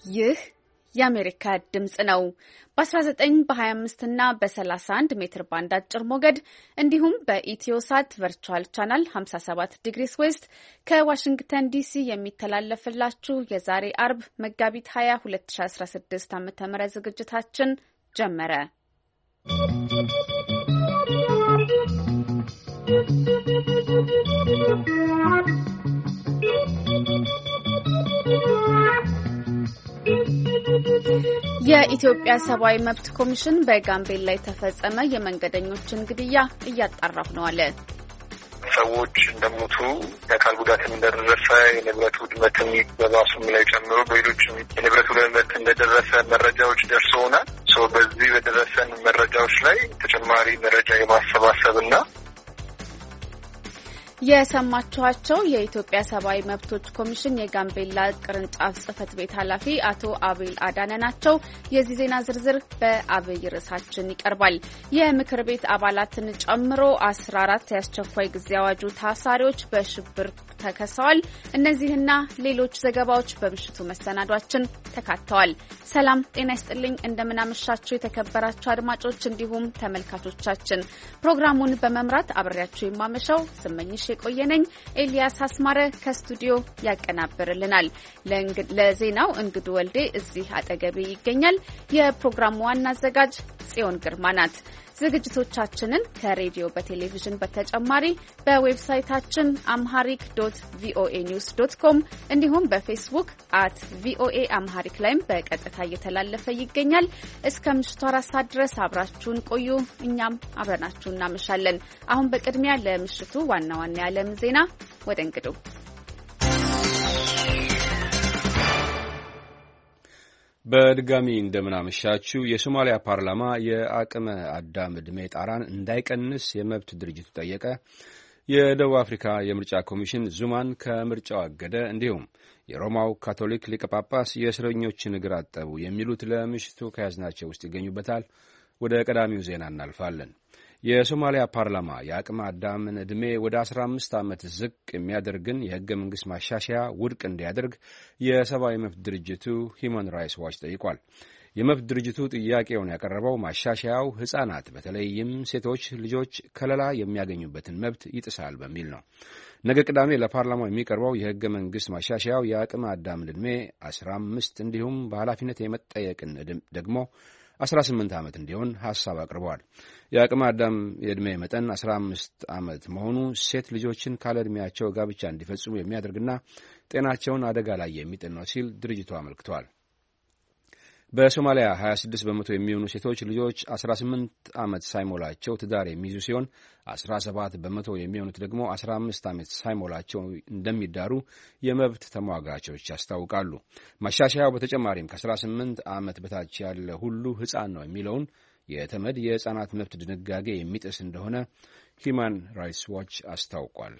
ይህ የአሜሪካ ድምጽ ነው። በ19 በ25 እና በ31 ሜትር ባንድ አጭር ሞገድ እንዲሁም በኢትዮሳት ቨርቹዋል ቻናል 57 ዲግሪስ ዌስት ከዋሽንግተን ዲሲ የሚተላለፍላችሁ የዛሬ አርብ መጋቢት 20 2016 ዓ.ም ዝግጅታችን ጀመረ። የኢትዮጵያ ሰብአዊ መብት ኮሚሽን በጋምቤላ የተፈጸመ የመንገደኞችን ግድያ እያጣራሁ ነው አለ። ሰዎች እንደሞቱ የአካል ጉዳትም እንደደረሰ የንብረት ውድመትም በባሱም ላይ ጨምሮ በሌሎችም የንብረት ውድመት እንደደረሰ መረጃዎች ደርሰውናል። በዚህ በደረሰን መረጃዎች ላይ ተጨማሪ መረጃ የማሰባሰብና የሰማችኋቸው የኢትዮጵያ ሰብአዊ መብቶች ኮሚሽን የጋምቤላ ቅርንጫፍ ጽህፈት ቤት ኃላፊ አቶ አቤል አዳነ ናቸው። የዚህ ዜና ዝርዝር በአብይ ርዕሳችን ይቀርባል። የምክር ቤት አባላትን ጨምሮ 14 የአስቸኳይ ጊዜ አዋጁ ታሳሪዎች በሽብር ተከሰዋል። እነዚህና ሌሎች ዘገባዎች በምሽቱ መሰናዷችን ተካተዋል። ሰላም ጤና ይስጥልኝ። እንደምናመሻችሁ የተከበራችሁ አድማጮች እንዲሁም ተመልካቾቻችን። ፕሮግራሙን በመምራት አብሬያችሁ የማመሻው ስመኝሽ የቆየነኝ። ኤልያስ አስማረ ከስቱዲዮ ያቀናብርልናል። ለዜናው እንግዱ ወልዴ እዚህ አጠገቤ ይገኛል። የፕሮግራሙ ዋና አዘጋጅ ጽዮን ግርማ ናት። ዝግጅቶቻችንን ከሬዲዮ በቴሌቪዥን በተጨማሪ በዌብሳይታችን amharic.voanews.com እንዲሁም በፌስቡክ @voa amharic ላይም በቀጥታ እየተላለፈ ይገኛል። እስከ ምሽቱ 4 ሰዓት ድረስ አብራችሁን ቆዩ። እኛም አብረናችሁ እናመሻለን። አሁን በቅድሚያ ለምሽቱ ዋና ዋና የዓለም ዜና ወደ እንግዱ። በድጋሚ እንደምናመሻችሁ። የሶማሊያ ፓርላማ የአቅመ አዳም ዕድሜ ጣራን እንዳይቀንስ የመብት ድርጅቱ ጠየቀ። የደቡብ አፍሪካ የምርጫ ኮሚሽን ዙማን ከምርጫው አገደ። እንዲሁም የሮማው ካቶሊክ ሊቀ ጳጳስ የእስረኞችን እግር አጠቡ። የሚሉት ለምሽቱ ከያዝናቸው ውስጥ ይገኙበታል። ወደ ቀዳሚው ዜና እናልፋለን። የሶማሊያ ፓርላማ የአቅመ አዳምን ዕድሜ ወደ 15 ዓመት ዝቅ የሚያደርግን የሕገ መንግሥት ማሻሻያ ውድቅ እንዲያደርግ የሰብአዊ መብት ድርጅቱ ሂውማን ራይትስ ዋች ጠይቋል። የመብት ድርጅቱ ጥያቄውን ያቀረበው ማሻሻያው ሕፃናት በተለይም ሴቶች ልጆች ከለላ የሚያገኙበትን መብት ይጥሳል በሚል ነው። ነገ ቅዳሜ ለፓርላማው የሚቀርበው የሕገ መንግሥት ማሻሻያው የአቅመ አዳምን ዕድሜ 15 እንዲሁም በኃላፊነት የመጠየቅን ደግሞ 18 ዓመት እንዲሆን ሐሳብ አቅርበዋል። የአቅመ አዳም የዕድሜ መጠን 15 ዓመት መሆኑ ሴት ልጆችን ካለ ዕድሜያቸው ጋብቻ እንዲፈጽሙ የሚያደርግና ጤናቸውን አደጋ ላይ የሚጥል ነው ሲል ድርጅቱ አመልክተዋል። በሶማሊያ 26 በመቶ የሚሆኑ ሴቶች ልጆች 18 ዓመት ሳይሞላቸው ትዳር የሚይዙ ሲሆን 17 በመቶ የሚሆኑት ደግሞ 15 ዓመት ሳይሞላቸው እንደሚዳሩ የመብት ተሟጋቾች ያስታውቃሉ። ማሻሻያው በተጨማሪም ከ18 ዓመት በታች ያለ ሁሉ ሕፃን ነው የሚለውን የተመድ የሕፃናት መብት ድንጋጌ የሚጥስ እንደሆነ ሂውማን ራይትስ ዋች አስታውቋል።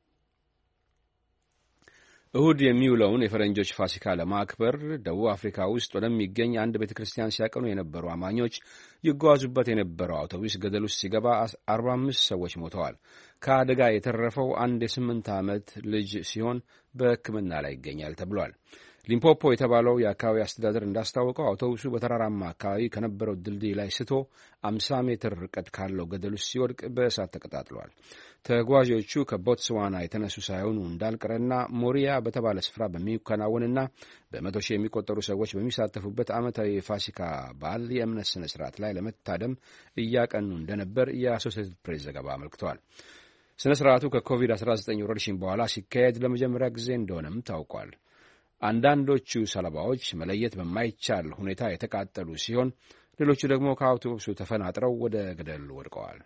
እሁድ የሚውለውን የፈረንጆች ፋሲካ ለማክበር ደቡብ አፍሪካ ውስጥ ወደሚገኝ አንድ ቤተ ክርስቲያን ሲያቀኑ የነበሩ አማኞች ይጓዙበት የነበረው አውቶቡስ ገደል ውስጥ ሲገባ 45 ሰዎች ሞተዋል። ከአደጋ የተረፈው አንድ የ8 ዓመት ልጅ ሲሆን በሕክምና ላይ ይገኛል ተብሏል። ሊምፖፖ የተባለው የአካባቢ አስተዳደር እንዳስታወቀው አውቶቡሱ በተራራማ አካባቢ ከነበረው ድልድይ ላይ ስቶ 50 ሜትር ርቀት ካለው ገደል ውስጥ ሲወድቅ በእሳት ተቀጣጥሏል። ተጓዦቹ ከቦትስዋና የተነሱ ሳይሆኑ እንዳልቀረና ሞሪያ በተባለ ስፍራ በሚከናወንና በመቶ ሺህ የሚቆጠሩ ሰዎች በሚሳተፉበት ዓመታዊ የፋሲካ በዓል የእምነት ስነ ስርዓት ላይ ለመታደም እያቀኑ እንደነበር የአሶሴትድ ፕሬስ ዘገባ አመልክቷል። ስነ ስርዓቱ ከኮቪድ-19 ወረርሽኝ በኋላ ሲካሄድ ለመጀመሪያ ጊዜ እንደሆነም ታውቋል። አንዳንዶቹ ሰለባዎች መለየት በማይቻል ሁኔታ የተቃጠሉ ሲሆን ሌሎቹ ደግሞ ከአውቶቡሱ ተፈናጥረው ወደ ገደል ወድቀዋል።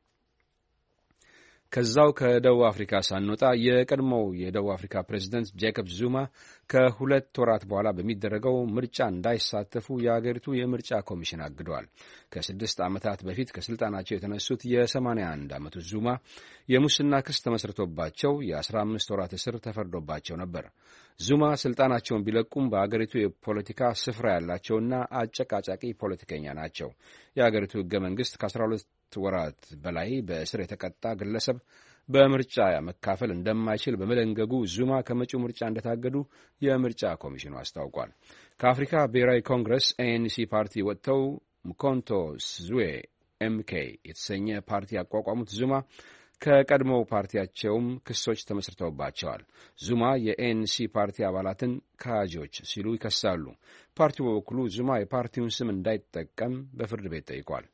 ከዛው ከደቡብ አፍሪካ ሳንወጣ የቀድሞው የደቡብ አፍሪካ ፕሬዝደንት ጄኮብ ዙማ ከ2 ወራት በኋላ በሚደረገው ምርጫ እንዳይሳተፉ የአገሪቱ የምርጫ ኮሚሽን አግደዋል። ከ6 ዓመታት በፊት ከስልጣናቸው የተነሱት የ81 ዓመቱ ዙማ የሙስና ክስ ተመስርቶባቸው የ15 ወራት እስር ተፈርዶባቸው ነበር። ዙማ ስልጣናቸውን ቢለቁም በአገሪቱ የፖለቲካ ስፍራ ያላቸውና አጨቃጫቂ ፖለቲከኛ ናቸው። የአገሪቱ ሕገ መንግሥት ከ12 ወራት በላይ በእስር የተቀጣ ግለሰብ በምርጫ መካፈል እንደማይችል በመደንገጉ ዙማ ከመጪው ምርጫ እንደታገዱ የምርጫ ኮሚሽኑ አስታውቋል። ከአፍሪካ ብሔራዊ ኮንግረስ ANC ፓርቲ ወጥተው ምኮንቶ ስዙዌ MK የተሰኘ ፓርቲ ያቋቋሙት ዙማ ከቀድሞው ፓርቲያቸውም ክሶች ተመስርተውባቸዋል። ዙማ የኤንሲ ፓርቲ አባላትን ካጂዎች ሲሉ ይከሳሉ። ፓርቲው በበኩሉ ዙማ የፓርቲውን ስም እንዳይጠቀም በፍርድ ቤት ጠይቋል።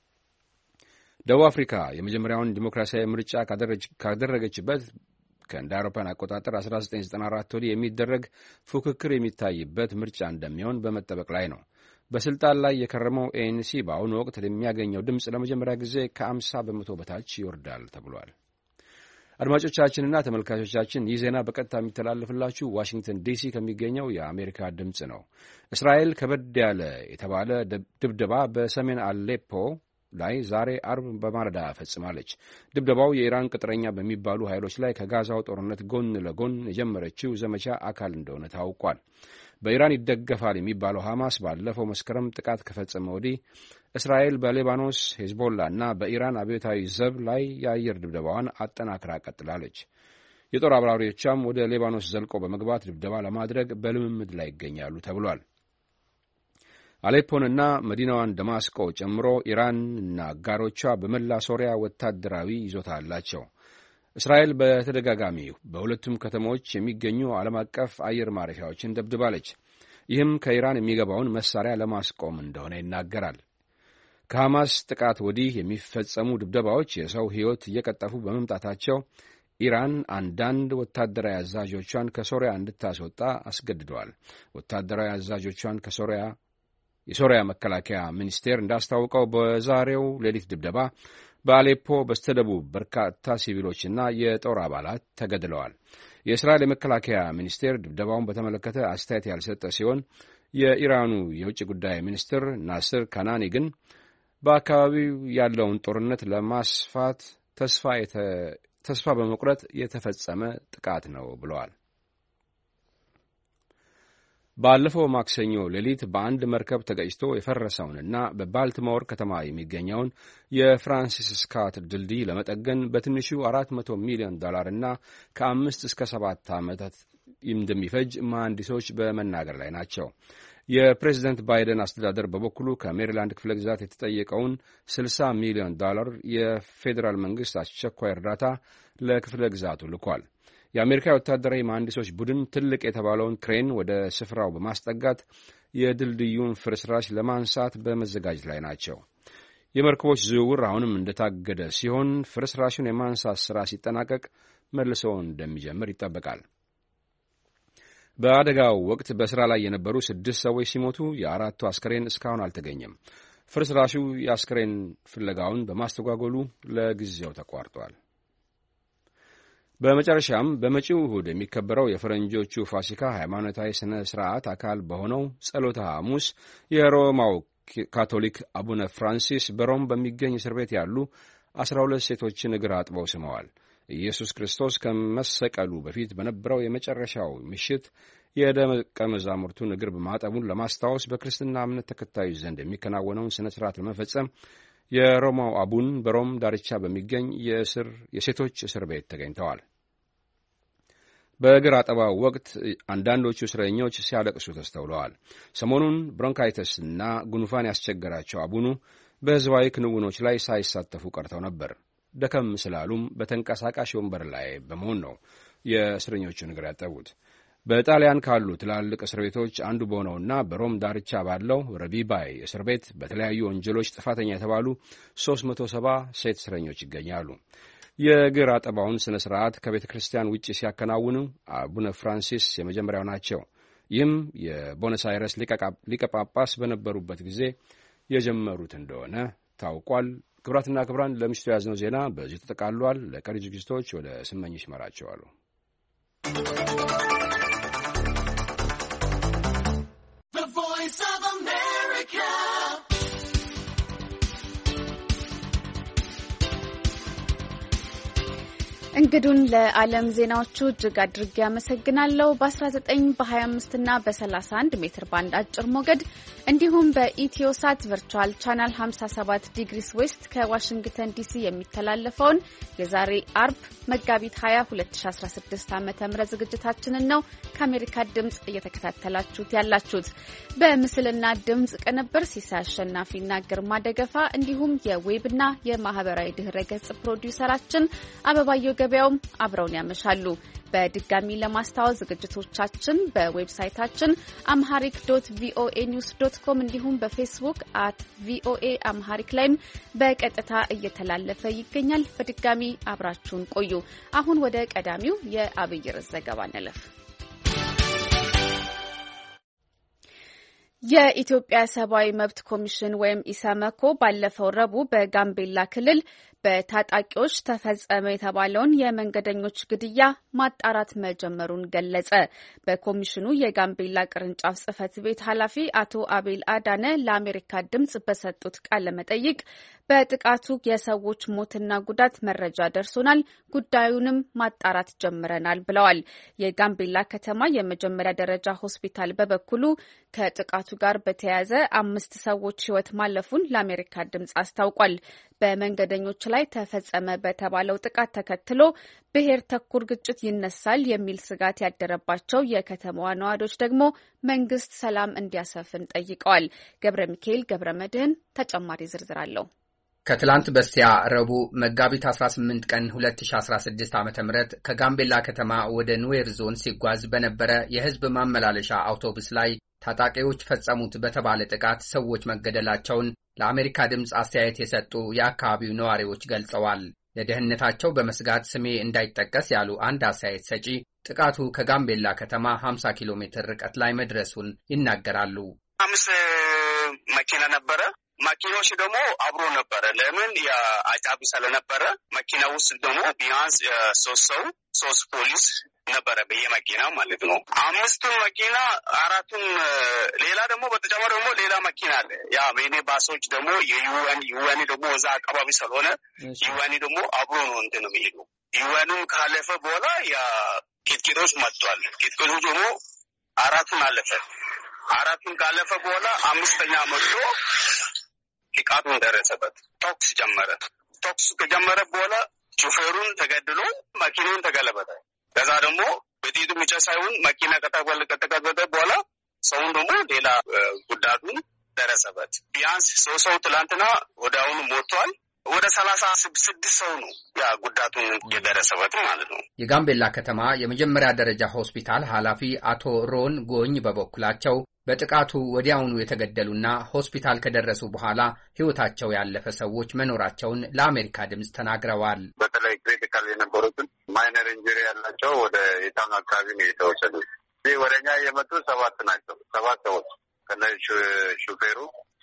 ደቡብ አፍሪካ የመጀመሪያውን ዲሞክራሲያዊ ምርጫ ካደረገችበት ከእንደ አውሮፓውያን አቆጣጠር 1994 ወዲህ የሚደረግ ፉክክር የሚታይበት ምርጫ እንደሚሆን በመጠበቅ ላይ ነው። በስልጣን ላይ የከረመው ANC በአሁኑ ወቅት የሚያገኘው ድምፅ ለመጀመሪያ ጊዜ ከ50 በመቶ በታች ይወርዳል ተብሏል። አድማጮቻችንና ተመልካቾቻችን ይህ ዜና በቀጥታ የሚተላለፍላችሁ ዋሽንግተን ዲሲ ከሚገኘው የአሜሪካ ድምፅ ነው። እስራኤል ከበድ ያለ የተባለ ድብደባ በሰሜን አሌፖ ላይ ዛሬ አርብ በማለዳ ፈጽማለች። ድብደባው የኢራን ቅጥረኛ በሚባሉ ኃይሎች ላይ ከጋዛው ጦርነት ጎን ለጎን የጀመረችው ዘመቻ አካል እንደሆነ ታውቋል። በኢራን ይደገፋል የሚባለው ሐማስ ባለፈው መስከረም ጥቃት ከፈጸመ ወዲህ እስራኤል በሌባኖስ ሄዝቦላ እና በኢራን አብዮታዊ ዘብ ላይ የአየር ድብደባዋን አጠናክራ ቀጥላለች። የጦር አብራሪዎቿም ወደ ሌባኖስ ዘልቆ በመግባት ድብደባ ለማድረግ በልምምድ ላይ ይገኛሉ ተብሏል። አሌፖንና መዲናዋን ደማስቆ ጨምሮ ኢራንና አጋሮቿ በመላ ሶሪያ ወታደራዊ ይዞታ አላቸው። እስራኤል በተደጋጋሚ በሁለቱም ከተሞች የሚገኙ ዓለም አቀፍ አየር ማረፊያዎችን ደብድባለች። ይህም ከኢራን የሚገባውን መሳሪያ ለማስቆም እንደሆነ ይናገራል። ከሐማስ ጥቃት ወዲህ የሚፈጸሙ ድብደባዎች የሰው ሕይወት እየቀጠፉ በመምጣታቸው ኢራን አንዳንድ ወታደራዊ አዛዦቿን ከሶሪያ እንድታስወጣ አስገድደዋል። ወታደራዊ አዛዦቿን የሶሪያ መከላከያ ሚኒስቴር እንዳስታወቀው በዛሬው ሌሊት ድብደባ በአሌፖ በስተደቡብ በርካታ ሲቪሎችና የጦር አባላት ተገድለዋል። የእስራኤል የመከላከያ ሚኒስቴር ድብደባውን በተመለከተ አስተያየት ያልሰጠ ሲሆን የኢራኑ የውጭ ጉዳይ ሚኒስትር ናስር ካናኒ ግን በአካባቢው ያለውን ጦርነት ለማስፋት ተስፋ በመቁረጥ የተፈጸመ ጥቃት ነው ብለዋል። ባለፈው ማክሰኞ ሌሊት በአንድ መርከብ ተገጭቶ የፈረሰውንና በባልቲሞር ከተማ የሚገኘውን የፍራንሲስ ስኮት ድልድይ ለመጠገን በትንሹ $400 ሚሊዮን እና ከ5 እስከ 7 ዓመታት እንደሚፈጅ መሐንዲሶች በመናገር ላይ ናቸው። የፕሬዝደንት ባይደን አስተዳደር በበኩሉ ከሜሪላንድ ክፍለ ግዛት የተጠየቀውን $60 ሚሊዮን የፌዴራል መንግሥት አስቸኳይ እርዳታ ለክፍለ ግዛቱ ልኳል። የአሜሪካ ወታደራዊ መሐንዲሶች ቡድን ትልቅ የተባለውን ክሬን ወደ ስፍራው በማስጠጋት የድልድዩን ፍርስራሽ ለማንሳት በመዘጋጀት ላይ ናቸው። የመርከቦች ዝውውር አሁንም እንደታገደ ሲሆን ፍርስራሹን የማንሳት ሥራ ሲጠናቀቅ መልሶ እንደሚጀምር ይጠበቃል። በአደጋው ወቅት በሥራ ላይ የነበሩ 6 ሰዎች ሲሞቱ የአራቱ አስከሬን እስካሁን አልተገኘም። ፍርስራሹ የአስከሬን ፍለጋውን በማስተጓጎሉ ለጊዜው ተቋርጧል። በመጨረሻም በመጪው እሁድ የሚከበረው የፈረንጆቹ ፋሲካ ሃይማኖታዊ ሥነ ሥርዓት አካል በሆነው ጸሎተ ሐሙስ የሮማው ካቶሊክ አቡነ ፍራንሲስ በሮም በሚገኝ እስር ቤት ያሉ 12 ሴቶችን እግር አጥበው ስመዋል። ኢየሱስ ክርስቶስ ከመሰቀሉ በፊት በነበረው የመጨረሻው ምሽት የደቀ መዛሙርቱን እግር በማጠቡን ለማስታወስ በክርስትና እምነት ተከታዮች ዘንድ የሚከናወነውን ሥነ ሥርዓት ለመፈጸም የሮማው አቡን በሮም ዳርቻ በሚገኝ የሴቶች እስር ቤት ተገኝተዋል። በእግር አጠባው ወቅት አንዳንዶቹ እስረኞች ሲያለቅሱ ተስተውለዋል። ሰሞኑን ብሮንካይተስና ጉንፋን ያስቸገራቸው አቡኑ በሕዝባዊ ክንውኖች ላይ ሳይሳተፉ ቀርተው ነበር። ደከም ስላሉም በተንቀሳቃሽ ወንበር ላይ በመሆን ነው የእስረኞቹን እግር ያጠቡት። በጣሊያን ካሉ ትላልቅ እስር ቤቶች አንዱ በሆነውና በሮም ዳርቻ ባለው ረቢባይ እስር ቤት በተለያዩ ወንጀሎች ጥፋተኛ የተባሉ 370 ሴት እስረኞች ይገኛሉ። የእግር አጠባውን ሥነ ሥርዓት ከቤተ ክርስቲያን ውጭ ሲያከናውኑ አቡነ ፍራንሲስ የመጀመሪያው ናቸው። ይህም የቦነስ አይረስ ሊቀ ጳጳስ በነበሩበት ጊዜ የጀመሩት እንደሆነ ታውቋል። ክቡራትና ክቡራን ለምሽቱ የያዝነው ዜና በዚሁ ተጠቃሏል። ለቀሪ ዝግጅቶች ወደ ስመኝሽ ይመራቸዋሉ። እንግዱን ለዓለም ዜናዎቹ እጅግ አድርጌ ያመሰግናለሁ። በ19 በ25 እና በ31 ሜትር ባንድ አጭር ሞገድ እንዲሁም በኢትዮሳት ቨርቹዋል ቻናል 57 ዲግሪስ ዌስት ከዋሽንግተን ዲሲ የሚተላለፈውን የዛሬ አርብ መጋቢት 20 2016 ዓ.ም ዝግጅታችንን ነው ከአሜሪካ ድምጽ እየተከታተላችሁት ያላችሁት። በምስልና ድምጽ ቅንብር ሲሳይ አሸናፊና ግርማ ደገፋ እንዲሁም የዌብና የማህበራዊ ድህረ ገጽ ፕሮዲውሰራችን አበባየው ገበያውም አብረውን ያመሻሉ። በድጋሚ ለማስታወስ ዝግጅቶቻችን በዌብሳይታችን amharic.voanews.com እንዲሁም በፌስቡክ @voaamharic ላይም በቀጥታ እየተላለፈ ይገኛል። በድጋሚ አብራችሁን ቆዩ። አሁን ወደ ቀዳሚው የአብይ ርዕስ ዘገባ እንለፍ። የኢትዮጵያ ሰብአዊ መብት ኮሚሽን ወይም ኢሰመኮ ባለፈው ረቡዕ በጋምቤላ ክልል በታጣቂዎች ተፈጸመ የተባለውን የመንገደኞች ግድያ ማጣራት መጀመሩን ገለጸ። በኮሚሽኑ የጋምቤላ ቅርንጫፍ ጽሕፈት ቤት ኃላፊ አቶ አቤል አዳነ ለአሜሪካ ድምጽ በሰጡት ቃለ መጠይቅ በጥቃቱ የሰዎች ሞትና ጉዳት መረጃ ደርሶናል፣ ጉዳዩንም ማጣራት ጀምረናል ብለዋል። የጋምቤላ ከተማ የመጀመሪያ ደረጃ ሆስፒታል በበኩሉ ከጥቃቱ ጋር በተያያዘ 5 ሰዎች ሕይወት ማለፉን ለአሜሪካ ድምጽ አስታውቋል። በመንገደኞች ላይ ተፈጸመ በተባለው ጥቃት ተከትሎ ብሔር ተኮር ግጭት ይነሳል የሚል ስጋት ያደረባቸው የከተማዋ ነዋሪዎች ደግሞ መንግስት ሰላም እንዲያሰፍን ጠይቀዋል። ገብረ ሚካኤል ገብረ መድህን ተጨማሪ ዝርዝር አለው። ከትላንት በስቲያ ረቡዕ መጋቢት 18 ቀን 2016 ዓ.ም ከጋምቤላ ከተማ ወደ ኑዌር ዞን ሲጓዝ በነበረ የህዝብ ማመላለሻ አውቶቡስ ላይ ታጣቂዎች ፈጸሙት በተባለ ጥቃት ሰዎች መገደላቸውን ለአሜሪካ ድምጽ አስተያየት የሰጡ የአካባቢው ነዋሪዎች ገልጸዋል። ለደህንነታቸው በመስጋት ስሜ እንዳይጠቀስ ያሉ አንድ አስተያየት ሰጪ ጥቃቱ ከጋምቤላ ከተማ 50 ኪሎ ሜትር ርቀት ላይ መድረሱን ይናገራሉ። 5 መኪና ነበረ። መኪናዎች ደግሞ አብሮ ነበረ። ለምን የአጃቢ ስለነበረ መኪና ውስጥ ደግሞ ቢያንስ 3 ሰው 3 ፖሊስ ነበረ በየመኪናው ማለት ነው። 5ቱን መኪና 4ቱን ሌላ ደግሞ በተጨማሪ ደግሞ ሌላ መኪና አለ። ያ ሚኒ ባሶች ደግሞ የዩኤን ደግሞ እዛ አካባቢ ስለሆነ ዩኤን ደግሞ አብሮ ነው እንትን የሚሄዱ። ዩኤንም ካለፈ በኋላ ያ ኬትኬቶች መጥቷል። ኬትኬቶች ደግሞ 4ቱን አለፈ። 4ቱን ካለፈ በኋላ 5ኛ መጥቶ ጥቃቱን ደረሰበት። ተኩስ ጀመረ። ተኩስ ከጀመረ በኋላ ሹፌሩን ተገድሎ መኪናውን ተገለበጠ። ከዛ ደግሞ በጥይቱ ብቻ ሳይሆን መኪና ከተገለበጠ በኋላ ሰውን ደግሞ ሌላ ጉዳቱን ደረሰበት። ቢያንስ 3 ሰው ትላንትና ወደ አሁኑ ሞቷል። ወደ 36 ሰው ነው ያ ጉዳቱን የደረሰበት ማለት ነው። የጋምቤላ ከተማ የመጀመሪያ ደረጃ ሆስፒታል ኃላፊ አቶ ሮን ጎኝ በበኩላቸው በጥቃቱ ወዲያውኑ የተገደሉና ሆስፒታል ከደረሱ በኋላ ሕይወታቸው ያለፈ ሰዎች መኖራቸውን ለአሜሪካ ድምጽ ተናግረዋል። በተለይ ክሪቲካል የነበሩትን ማይነር ኢንጁሪ ያላቸው ወደ የታም አካባቢ ነው የተወሰዱት። ወደኛ የመጡ 7 ናቸው። 7 ሰዎች ከነ ሹፌሩ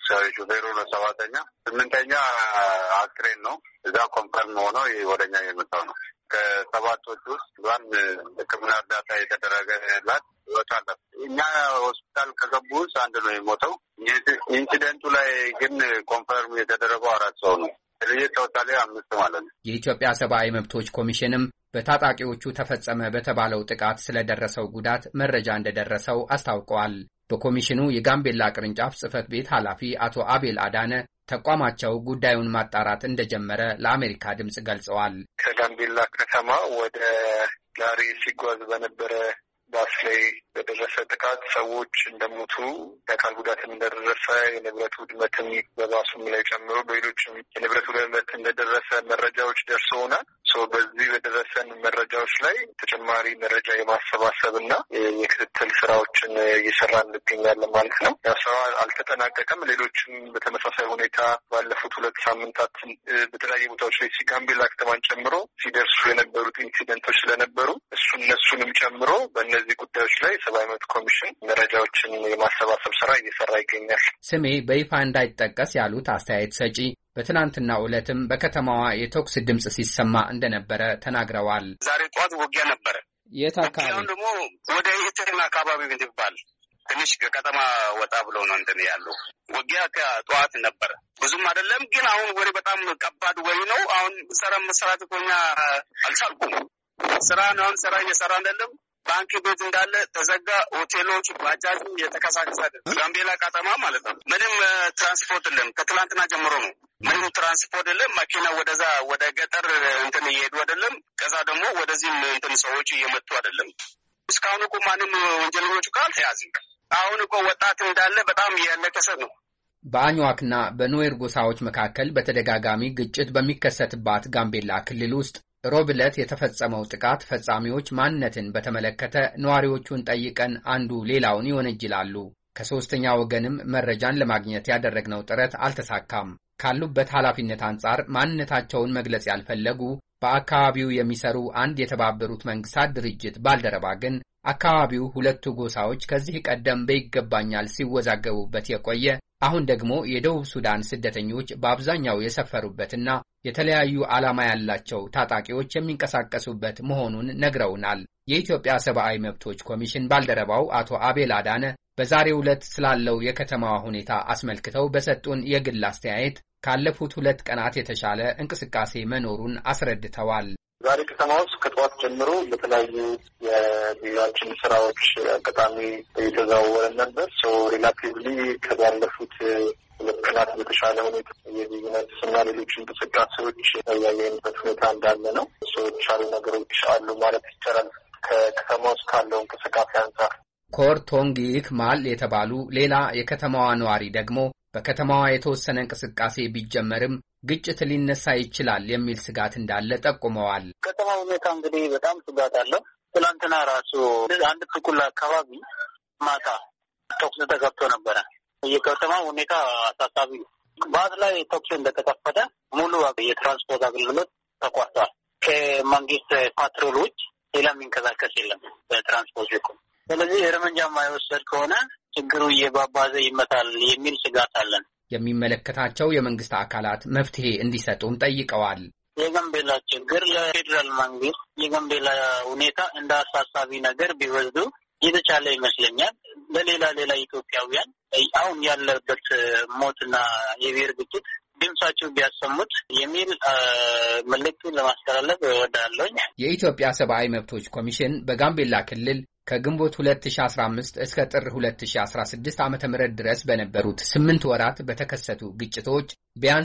ነው 7ኛ። 8ኛ አስክሬን ነው እዛ ኮንፈርም ሆነው ወደኛ የመጣው ነው። ከ7ቶቹ ውስጥ ዋን ሕክምና እርዳታ የተደረገላት ይወጣል። እኛ ሆስፒታል ከገቡ ውስጥ 1 ነው የሞተው። ኢንሲደንቱ ላይ ግን ኮንፈርም የተደረገው 4 ሰው ነው። ቶታሊ 5 ማለት ነው። የኢትዮጵያ ሰብአዊ መብቶች ኮሚሽንም በታጣቂዎቹ ተፈጸመ በተባለው ጥቃት ስለደረሰው ጉዳት መረጃ እንደደረሰው አስታውቀዋል። በኮሚሽኑ የጋምቤላ ቅርንጫፍ ጽሕፈት ቤት ኃላፊ አቶ አቤል አዳነ ተቋማቸው ጉዳዩን ማጣራት እንደጀመረ ለአሜሪካ ድምጽ ገልጸዋል። ከጋምቤላ ከተማ ወደ ጋሪ ሲጓዝ በነበረ ባስ ላይ በደረሰ ጥቃት ሰዎች እንደሞቱ፣ የአካል ጉዳትም እንደደረሰ፣ የንብረት ውድመትም በባሱም ላይ ጨምሮ በሌሎችም የንብረት ውድመት እንደደረሰ መረጃዎች ደርሰውናል። በዚህ በደረሰን መረጃዎች ላይ ተጨማሪ መረጃ የማሰባሰብ እና የክትትል ስራዎችን እየሰራን እንገኛለን ማለት ነው። ስራ አልተጠናቀቀም። ሌሎችም በተመሳሳይ ሁኔታ ባለፉት 2 ሳምንታት በተለያዩ ቦታዎች ላይ ጋምቤላ ከተማን ጨምሮ ሲደርሱ የነበሩት ኢንሲደንቶች ስለነበሩ እነሱንም ጨምሮ በእነዚህ ጉዳዮች ላይ ሰብአዊ መብት ኮሚሽን መረጃዎችን የማሰባሰብ ስራ እየሰራ ይገኛል። ስሜ በይፋ እንዳይጠቀስ ያሉት አስተያየት ሰጪ በትናንትናው ዕለትም በከተማዋ የተኩስ ድምጽ ሲሰማ እንደነበረ ተናግረዋል። ዛሬ ጠዋት ውጊያ ነበረ። የት አካባቢ? ደግሞ ወደ ኢቴና አካባቢ እንድባል ትንሽ ከከተማ ወጣ ብሎ ነው እንትን ያለው። ውጊያ ከጠዋት ነበር ብዙም አይደለም፣ ግን አሁን ወሬ በጣም ከባድ ወሬ ነው። አሁን መስራት እኮ እኛ አልቻልኩም። ስራ እየሰራ አይደለም። ባንክ ቤት እንዳለ ተዘጋ። ሆቴሎች፣ ባጃጅ የተከሳከሰ ጋምቤላ ከተማ ማለት ነው። ምንም ትራንስፖርት የለም። ከትላንትና ጀምሮ ነው ምንም ትራንስፖርት የለም። መኪና ወደዛ ወደ ገጠር እንትን እየሄዱ አይደለም። ከዛ ደግሞ ወደዚህም እንትን ሰዎች እየመጡ አይደለም። እስካሁን እኮ ማንም ወንጀለኞቹ ካልተያዝም አሁን እኮ ወጣት እንዳለ በጣም እያለቀሰ ነው። በአኝዋክና በኑዌር ጎሳዎች መካከል በተደጋጋሚ ግጭት በሚከሰትባት ጋምቤላ ክልል ውስጥ ሮብ ዕለት የተፈጸመው ጥቃት ፈጻሚዎች ማንነትን በተመለከተ ነዋሪዎቹን ጠይቀን አንዱ ሌላውን ይወነጅላሉ። ከሶስተኛ ወገንም መረጃን ለማግኘት ያደረግነው ጥረት አልተሳካም። ካሉበት ኃላፊነት አንጻር ማንነታቸውን መግለጽ ያልፈለጉ በአካባቢው የሚሰሩ አንድ የተባበሩት መንግስታት ድርጅት ባልደረባ ግን አካባቢው ሁለቱ ጎሳዎች ከዚህ ቀደም በይገባኛል ሲወዛገቡበት የቆየ አሁን ደግሞ የደቡብ ሱዳን ስደተኞች በአብዛኛው የሰፈሩበትና የተለያዩ ዓላማ ያላቸው ታጣቂዎች የሚንቀሳቀሱበት መሆኑን ነግረውናል። የኢትዮጵያ ሰብአዊ መብቶች ኮሚሽን ባልደረባው አቶ አቤል አዳነ በዛሬው ዕለት ስላለው የከተማዋ ሁኔታ አስመልክተው በሰጡን የግል አስተያየት ካለፉት 2 ቀናት የተሻለ እንቅስቃሴ መኖሩን አስረድተዋል። ዛሬ ከተማ ውስጥ ከጠዋት ጀምሮ በተለያዩ የቢሮአችን ስራዎች አጋጣሚ እየተዘዋወረን ነበር። ሪላቲቭሊ ከባለፉት 2 ቀናት በተሻለ ሁኔታ የቢዝነስ እና ሌሎች እንቅስቃሴዎች ያየንበት ሁኔታ እንዳለ ነው። ሰዎች አሉ ነገሮች አሉ ማለት ይቻላል። ከከተማ ውስጥ ካለው እንቅስቃሴ አንጻር ኮርቶንጊክ ማል የተባሉ ሌላ የከተማዋ ነዋሪ ደግሞ በከተማዋ የተወሰነ እንቅስቃሴ ቢጀመርም ግጭት ሊነሳ ይችላል የሚል ስጋት እንዳለ ጠቁመዋል። ከተማው ሁኔታ እንግዲህ በጣም ስጋት አለው። ትላንትና ራሱ አንድ ተኩል አካባቢ ማታ ተኩስ ተከፍቶ ነበረ። የከተማው ሁኔታ አሳሳቢ ነው። ባስ ላይ ተኩስ እንደተከፈተ ሙሉ የትራንስፖርት አገልግሎት ተቋርጧል። ከመንግስት ፓትሮሎች ሌላ የሚንቀሳቀስ የለም በትራንስፖርት በኩል። ስለዚህ እርምጃ የማይወሰድ ከሆነ ችግሩ እየባባዘ ይመጣል የሚል ስጋት አለን። የሚመለከታቸው የመንግስት አካላት መፍትሄ እንዲሰጡም ጠይቀዋል። የጋምቤላ ችግር ለፌዴራል መንግስት የጋምቤላ ሁኔታ እንደ አሳሳቢ ነገር ቢወስዱ የተቻለ ይመስለኛል። ለሌላ ኢትዮጵያውያን አሁን ያለበት ሞትና የብሔር ግጭት ድምጻቸው ቢያሰሙት የሚል መልእክት ለማስተላለፍ እወዳለሁ። የኢትዮጵያ ሰብአዊ መብቶች ኮሚሽን በጋምቤላ ክልል ከግንቦት 2015 እስከ ጥር 2016 ዓ.ም ድረስ በነበሩት 8 ወራት በተከሰቱ ግጭቶች ቢያንስ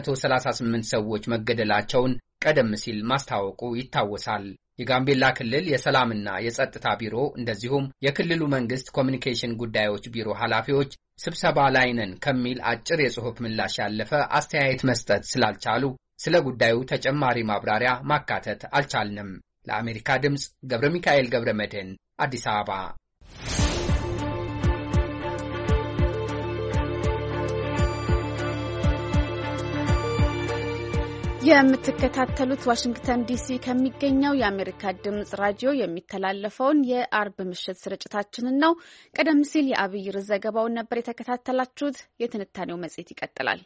138 ሰዎች መገደላቸውን ቀደም ሲል ማስታወቁ ይታወሳል። የጋምቤላ ክልል የሰላምና የጸጥታ ቢሮ እንደዚሁም የክልሉ መንግስት ኮሚኒኬሽን ጉዳዮች ቢሮ ኃላፊዎች ስብሰባ ላይ ነን ከሚል አጭር የጽሑፍ ምላሽ ያለፈ አስተያየት መስጠት ስላልቻሉ ስለ ጉዳዩ ተጨማሪ ማብራሪያ ማካተት አልቻልንም። ለአሜሪካ ድምፅ ገብረ ሚካኤል ገብረ መድህን አዲስ አበባ። የምትከታተሉት ዋሽንግተን ዲሲ ከሚገኘው የአሜሪካ ድምጽ ራዲዮ የሚተላለፈውን የአርብ ምሽት ስርጭታችንን ነው። ቀደም ሲል የአብይ ርዕስ ዘገባውን ነበር የተከታተላችሁት። የትንታኔው መጽሔት ይቀጥላል።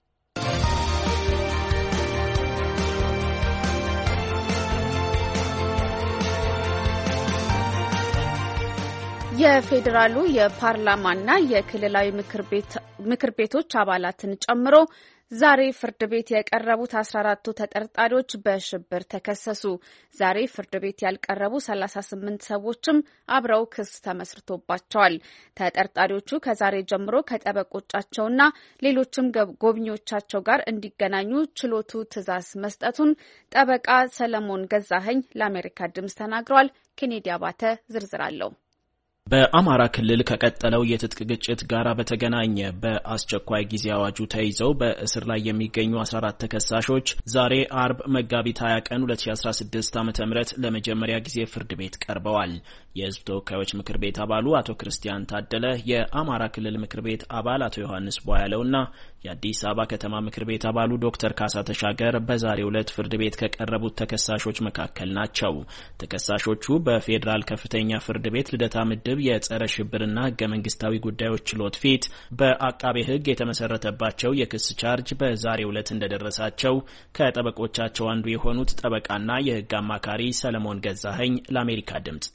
የፌዴራሉ የፓርላማና የክልላዊ ምክር ቤቶች አባላትን ጨምሮ ዛሬ ፍርድ ቤት የቀረቡት 14ቱ ተጠርጣሪዎች በሽብር ተከሰሱ። ዛሬ ፍርድ ቤት ያልቀረቡ 38 ሰዎችም አብረው ክስ ተመስርቶባቸዋል። ተጠርጣሪዎቹ ከዛሬ ጀምሮ ከጠበቆቻቸውና ሌሎችም ጎብኚዎቻቸው ጋር እንዲገናኙ ችሎቱ ትዕዛዝ መስጠቱን ጠበቃ ሰለሞን ገዛኸኝ ለአሜሪካ ድምፅ ተናግረዋል። ኬኔዲ አባተ ዝርዝር አለው። በአማራ ክልል ከቀጠለው የትጥቅ ግጭት ጋር በተገናኘ በአስቸኳይ ጊዜ አዋጁ ተይዘው በእስር ላይ የሚገኙ 14 ተከሳሾች ዛሬ አርብ መጋቢት 20 ቀን 2016 ዓ.ም ለመጀመሪያ ጊዜ ፍርድ ቤት ቀርበዋል። የሕዝብ ተወካዮች ምክር ቤት አባሉ አቶ ክርስቲያን ታደለ፣ የአማራ ክልል ምክር ቤት አባል አቶ ዮሐንስ ቧያለውና የአዲስ አበባ ከተማ ምክር ቤት አባሉ ዶክተር ካሳ ተሻገር በዛሬው ዕለት ፍርድ ቤት ከቀረቡት ተከሳሾች መካከል ናቸው። ተከሳሾቹ በፌዴራል ከፍተኛ ፍርድ ቤት ልደታ ምድብ የጸረ ሽብርና ህገ መንግስታዊ ጉዳዮች ችሎት ፊት በአቃቤ ህግ የተመሰረተባቸው የክስ ቻርጅ በዛሬው ዕለት እንደደረሳቸው ከጠበቆቻቸው አንዱ የሆኑት ጠበቃና የህግ አማካሪ ሰለሞን ገዛኸኝ ለአሜሪካ ድምጽ ተናግረዋል።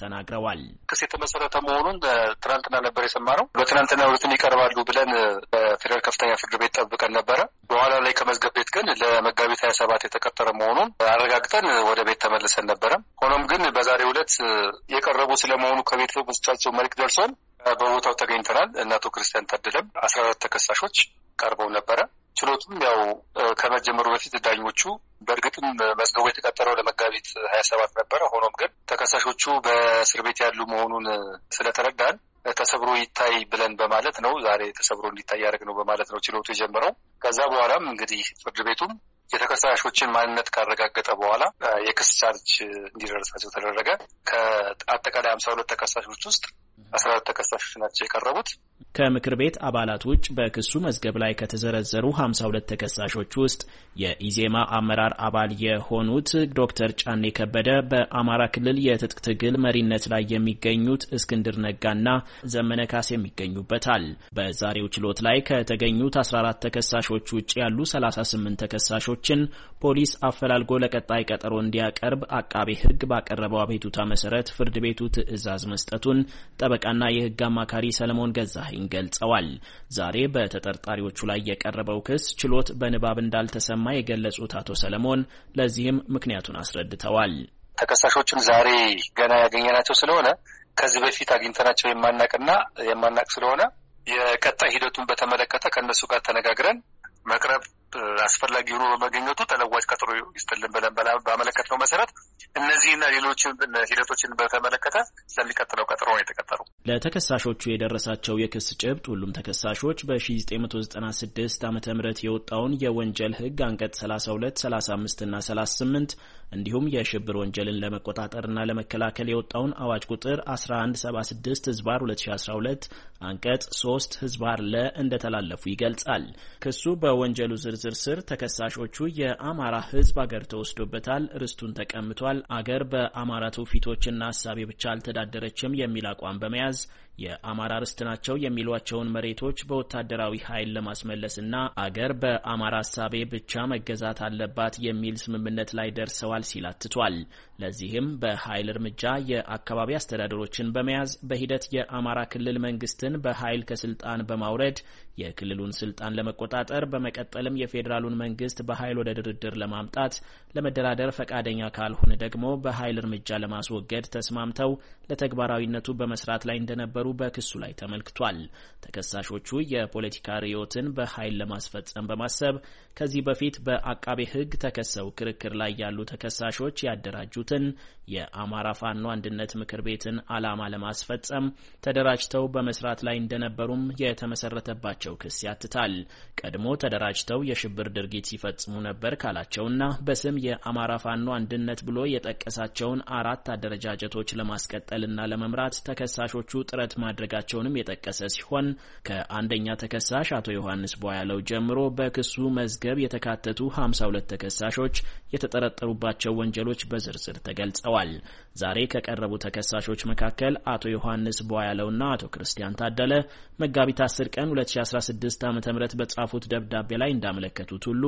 ገልጸዋል። ክስ የተመሰረተ መሆኑን ትናንትና ነበር የሰማነው። በትናንትናው ዕለት ይቀርባሉ ብለን በፌደራል ከፍተኛ ፍርድ ቤት ጠብቀን ነበረ። በኋላ ላይ ከመዝገብ ቤት ግን ለመጋቢት 27 የተቀጠረ መሆኑን አረጋግጠን ወደ ቤት ተመልሰን ነበረ። ሆኖም ግን በዛሬው ዕለት የቀረቡ ስለመሆኑ ከቤተሰቦቻቸው መልዕክት ደርሶን በቦታው ተገኝተናል። አቶ ክርስቲያን ታደለም 14 ተከሳሾች ቀርበው ነበረ። ችሎቱም ያው ከመጀመሩ በፊት ዳኞቹ በእርግጥም መዝገቡ የተቀጠረው ለመጋቢት 27 ነበረ። ሆኖም ግን ተከሳሾቹ በእስር ቤት ያሉ መሆኑን ስለተረዳን ተሰብሮ ይታይ ብለን በማለት ነው ዛሬ ተሰብሮ እንዲታይ ያደረግነው በማለት ነው ችሎቱ የጀመረው። ከዛ በኋላም እንግዲህ ፍርድ ቤቱም የተከሳሾችን ማንነት ካረጋገጠ በኋላ የክስ ቻርጅ እንዲደርሳቸው ተደረገ። ከአጠቃላይ 52 ተከሳሾች ውስጥ 14 ተከሳሾች ናቸው የቀረቡት። ከምክር ቤት አባላት ውጭ በክሱ መዝገብ ላይ ከተዘረዘሩ 52 ተከሳሾች ውስጥ የኢዜማ አመራር አባል የሆኑት ዶክተር ጫኔ ከበደ በአማራ ክልል የትጥቅ ትግል መሪነት ላይ የሚገኙት እስክንድር ነጋና ዘመነ ካሴ የሚገኙበታል። በዛሬው ችሎት ላይ ከተገኙት 14 ተከሳሾች ውጭ ያሉ 38 ተከሳሾችን ፖሊስ አፈላልጎ ለቀጣይ ቀጠሮ እንዲያቀርብ አቃቤ ሕግ ባቀረበው አቤቱታ መሰረት ፍርድ ቤቱ ትዕዛዝ መስጠቱን ጠበቃና የሕግ አማካሪ ሰለሞን ገዛኸኝ ገልጸዋል። ዛሬ በተጠርጣሪዎቹ ላይ የቀረበው ክስ ችሎት በንባብ እንዳልተሰማ የገለጹት አቶ ሰለሞን ለዚህም ምክንያቱን አስረድተዋል። ተከሳሾቹን ዛሬ ገና ያገኘናቸው ስለሆነ ከዚህ በፊት አግኝተናቸው የማናቅ ስለሆነ የቀጣይ ሂደቱን በተመለከተ ከነሱ ጋር ተነጋግረን መቅረብ አስፈላጊ ሆኖ በመገኘቱ ተለዋጭ ቀጠሮ ይስጥልን ብለን ባመለከትነው መሰረት እነዚህና ሌሎችን ሂደቶችን በተመለከተ ስለሚቀጥለው ቀጠሮ ነው የተቀጠረው። ለተከሳሾቹ የደረሳቸው የክስ ጭብጥ ሁሉም ተከሳሾች በ1996 ዓ.ም የወጣውን የወንጀል ሕግ አንቀጽ 32፣ 35 እና 38 እንዲሁም የሽብር ወንጀልን ለመቆጣጠርና ለመከላከል የወጣውን አዋጅ ቁጥር 1176/2012 አንቀጽ 3 ለ እንደተላለፉ ይገልጻል። ክሱ በወንጀሉ ዝርዝር ስር ተከሳሾቹ የአማራ ሕዝብ አገር ተወስዶበታል፣ ርስቱን ተቀምቷል፣ አገር በአማራ ትውፊቶችና ሀሳቤ ብቻ አልተዳደረችም የሚል አቋም በመያዝ የአማራ ርስት ናቸው የሚሏቸውን መሬቶች በወታደራዊ ኃይል ለማስመለስና አገር በአማራ ሀሳቤ ብቻ መገዛት አለባት የሚል ስምምነት ላይ ደርሰዋል ሲል አትቷል። ለዚህም በኃይል እርምጃ የአካባቢ አስተዳደሮችን በመያዝ በሂደት የአማራ ክልል መንግስትን በኃይል ከስልጣን በማውረድ የክልሉን ስልጣን ለመቆጣጠር በመቀጠልም የፌዴራሉን መንግስት በኃይል ወደ ድርድር ለማምጣት ለመደራደር ፈቃደኛ ካልሆነ ደግሞ በኃይል እርምጃ ለማስወገድ ተስማምተው ለተግባራዊነቱ በመስራት ላይ እንደነበሩ በክሱ ላይ ተመልክቷል። ተከሳሾቹ የፖለቲካ ርዕዮትን በኃይል ለማስፈጸም በማሰብ ከዚህ በፊት በአቃቤ ሕግ ተከሰው ክርክር ላይ ያሉ ተከሳሾች ያደራጁትን የአማራ ፋኖ አንድነት ምክር ቤትን ዓላማ ለማስፈጸም ተደራጅተው በመስራት ላይ እንደነበሩም የተመሰረተባቸው ክስ ያትታል። ቀድሞ ተደራጅተው የሽብር ድርጊት ሲፈጽሙ ነበር ካላቸውና በስም የአማራ ፋኖ አንድነት ብሎ የጠቀሳቸውን 4 አደረጃጀቶች ለማስቀጠልና ለመምራት ተከሳሾቹ ጥረት ማድረጋቸውንም የጠቀሰ ሲሆን ከአንደኛ ተከሳሽ አቶ ዮሐንስ ቧያለው ጀምሮ በክሱ መዝገብ የተካተቱ 52 ተከሳሾች የተጠረጠሩባቸው ወንጀሎች በዝርዝር ተገልጸዋል። ዛሬ ከቀረቡ ተከሳሾች መካከል አቶ ዮሐንስ ቧያለውና አቶ ክርስቲያን ታደለ መጋቢት 10 ቀን 2016 ዓ.ም በጻፉት ደብዳቤ ላይ እንዳመለከቱት ሁሉ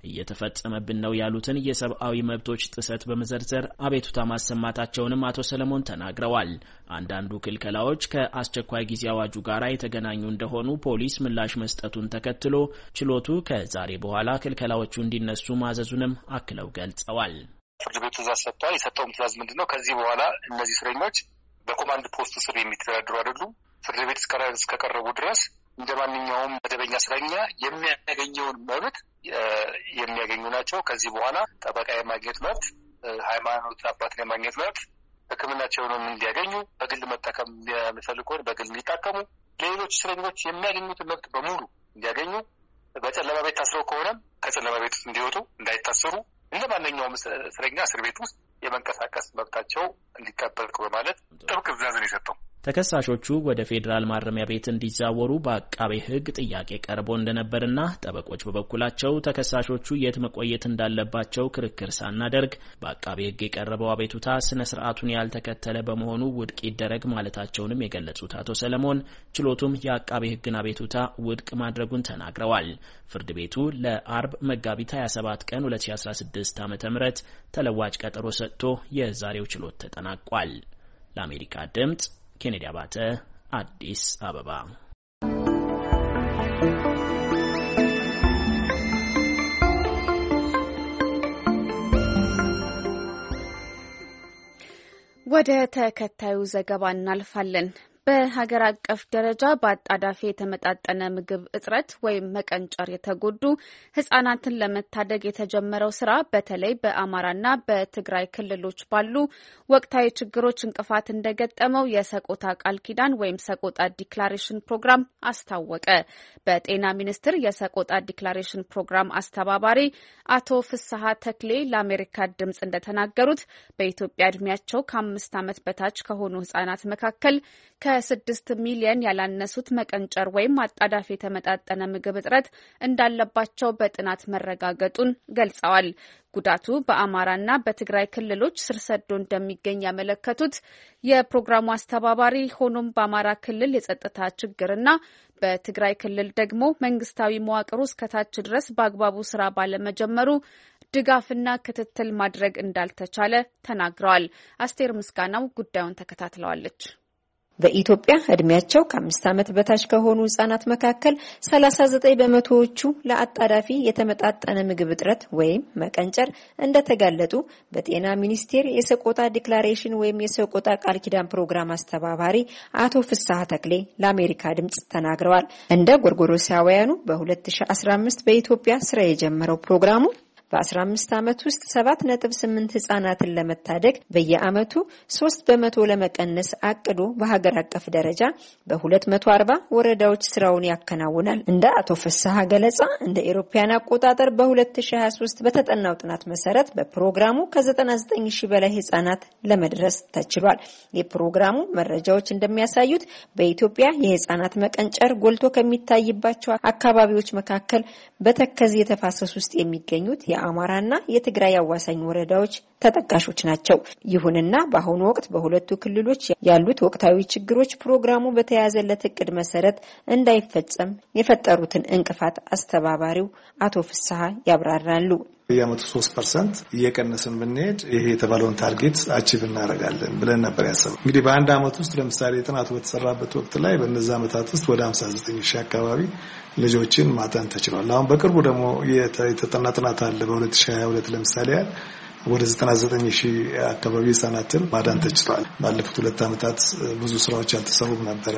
እየተፈጸመብን ነው ያሉትን የሰብአዊ መብቶች ጥሰት በመዘርዘር አቤቱታ ማሰማታቸውንም አቶ ሰለሞን ተናግረዋል። አንዳንዱ ክልከላዎች ከአስቸኳይ ጊዜ አዋጁ ጋር የተገናኙ እንደሆኑ ፖሊስ ምላሽ መስጠቱን ተከትሎ ችሎቱ ከዛሬ በኋላ ክልከላዎቹ እንዲነሱ ማዘዙንም አክለው ገልጸዋል። ፍርድ ቤቱ ትዕዛዝ ሰጥቷል። የሰጠውም ትዕዛዝ ምንድነው? ከዚህ በኋላ እነዚህ እስረኞች በኮማንድ ፖስቱ ስር የሚተዳደሩ አይደሉም። ፍርድ ቤት እስከቀረቡ ድረስ እንደ ማንኛውም መደበኛ እስረኛ የሚያገኘውን መብት የሚያገኙ ናቸው። ከዚህ በኋላ ጠበቃ የማግኘት መብት፣ ሃይማኖት አባትን የማግኘት መብት፣ ሕክምናቸውንም እንዲያገኙ፣ በግል መታከም የሚፈልጉ በግል እንዲታከሙ፣ ሌሎች እስረኞች የሚያገኙትን መብት በሙሉ እንዲያገኙ፣ በጨለማ ቤት ታስረው ከሆነም ከጨለማ ቤት ውስጥ እንዲወጡ፣ እንዳይታሰሩ፣ እንደ ማንኛውም እስረኛ እስር ቤት ውስጥ የመንቀሳቀስ መብታቸው እንዲጠበቅ በማለት ጥብቅ ትዕዛዝን የሰጠው። ተከሳሾቹ ወደ ፌዴራል ማረሚያ ቤት እንዲዛወሩ በአቃቤ ሕግ ጥያቄ ቀርቦ እንደነበርና ጠበቆች በበኩላቸው ተከሳሾቹ የት መቆየት እንዳለባቸው ክርክር ሳናደርግ በአቃቤ ሕግ የቀረበው አቤቱታ ስነ ስርዓቱን ያልተከተለ በመሆኑ ውድቅ ይደረግ ማለታቸውንም የገለጹት አቶ ሰለሞን ችሎቱም የአቃቤ ሕግን አቤቱታ ውድቅ ማድረጉን ተናግረዋል። ፍርድ ቤቱ ለአርብ መጋቢት 27 ቀን 2016 ዓ.ም ተለዋጭ ቀጠሮ ሰጥቶ የዛሬው ችሎት ተጠናቋል። ለአሜሪካ ድምጽ ኬኔዲ አባተ አዲስ አበባ። ወደ ተከታዩ ዘገባ እናልፋለን። በሀገር አቀፍ ደረጃ በአጣዳፊ የተመጣጠነ ምግብ እጥረት ወይም መቀንጨር የተጎዱ ህጻናትን ለመታደግ የተጀመረው ስራ በተለይ በአማራና በትግራይ ክልሎች ባሉ ወቅታዊ ችግሮች እንቅፋት እንደገጠመው የሰቆጣ ቃል ኪዳን ወይም ሰቆጣ ዲክላሬሽን ፕሮግራም አስታወቀ። በጤና ሚኒስቴር የሰቆጣ ዲክላሬሽን ፕሮግራም አስተባባሪ አቶ ፍስሐ ተክሌ ለአሜሪካ ድምጽ እንደተናገሩት በኢትዮጵያ እድሜያቸው ከ5 ዓመት በታች ከሆኑ ህጻናት መካከል ከ6 ሚሊዮን ያላነሱት መቀንጨር ወይም አጣዳፊ የተመጣጠነ ምግብ እጥረት እንዳለባቸው በጥናት መረጋገጡን ገልጸዋል። ጉዳቱ በአማራና በትግራይ ክልሎች ስር ሰዶ እንደሚገኝ ያመለከቱት የፕሮግራሙ አስተባባሪ ሆኖም በአማራ ክልል የጸጥታ ችግርና በትግራይ ክልል ደግሞ መንግስታዊ መዋቅሩ እስከታች ድረስ በአግባቡ ስራ ባለመጀመሩ ድጋፍና ክትትል ማድረግ እንዳልተቻለ ተናግረዋል። አስቴር ምስጋናው ጉዳዩን ተከታትለዋለች። በኢትዮጵያ እድሜያቸው ከ5 ዓመት በታች ከሆኑ ህጻናት መካከል 39 በመቶዎቹ ለአጣዳፊ የተመጣጠነ ምግብ እጥረት ወይም መቀንጨር እንደተጋለጡ በጤና ሚኒስቴር የሰቆጣ ዲክላሬሽን ወይም የሰቆጣ ቃል ኪዳን ፕሮግራም አስተባባሪ አቶ ፍስሐ ተክሌ ለአሜሪካ ድምጽ ተናግረዋል። እንደ ጎርጎሮሳውያኑ በ2015 በኢትዮጵያ ስራ የጀመረው ፕሮግራሙ በ15 ዓመት ውስጥ 7.8 ህጻናትን ለመታደግ በየአመቱ 3 በመቶ ለመቀነስ አቅዶ በሀገር አቀፍ ደረጃ በ240 ወረዳዎች ስራውን ያከናውናል። እንደ አቶ ፍስሐ ገለጻ እንደ ኢሮፒያን አቆጣጠር በ2023 በተጠናው ጥናት መሰረት በፕሮግራሙ ከ99000 በላይ ህጻናት ለመድረስ ተችሏል። የፕሮግራሙ መረጃዎች እንደሚያሳዩት በኢትዮጵያ የህጻናት መቀንጨር ጎልቶ ከሚታይባቸው አካባቢዎች መካከል በተከዜ የተፋሰስ ውስጥ የሚገኙት የአማራና የትግራይ አዋሳኝ ወረዳዎች ተጠቃሾች ናቸው። ይሁንና በአሁኑ ወቅት በሁለቱ ክልሎች ያሉት ወቅታዊ ችግሮች ፕሮግራሙ በተያዘለት እቅድ መሰረት እንዳይፈጸም የፈጠሩትን እንቅፋት አስተባባሪው አቶ ፍስሐ ያብራራሉ። በየአመቱ 3% እየቀነስን ብንሄድ ይሄ የተባለውን ታርጌት አቺቭ እናደርጋለን ብለን ነበር ያሰብነው። እንግዲህ በአንድ አመት ውስጥ ለምሳሌ ጥናቱ በተሰራበት ወቅት ላይ በእነዛ አመታት ውስጥ ወደ 59000 አካባቢ ልጆችን ማጠን ተችሏል። አሁን በቅርቡ ደግሞ የተጠና ጥናት አለ። በ2022 ለምሳሌ ወደ 99000 አካባቢ ህጻናትን ማዳን ተችሏል። ባለፉት 2 አመታት ብዙ ስራዎች ያልተሰሩም ነበር።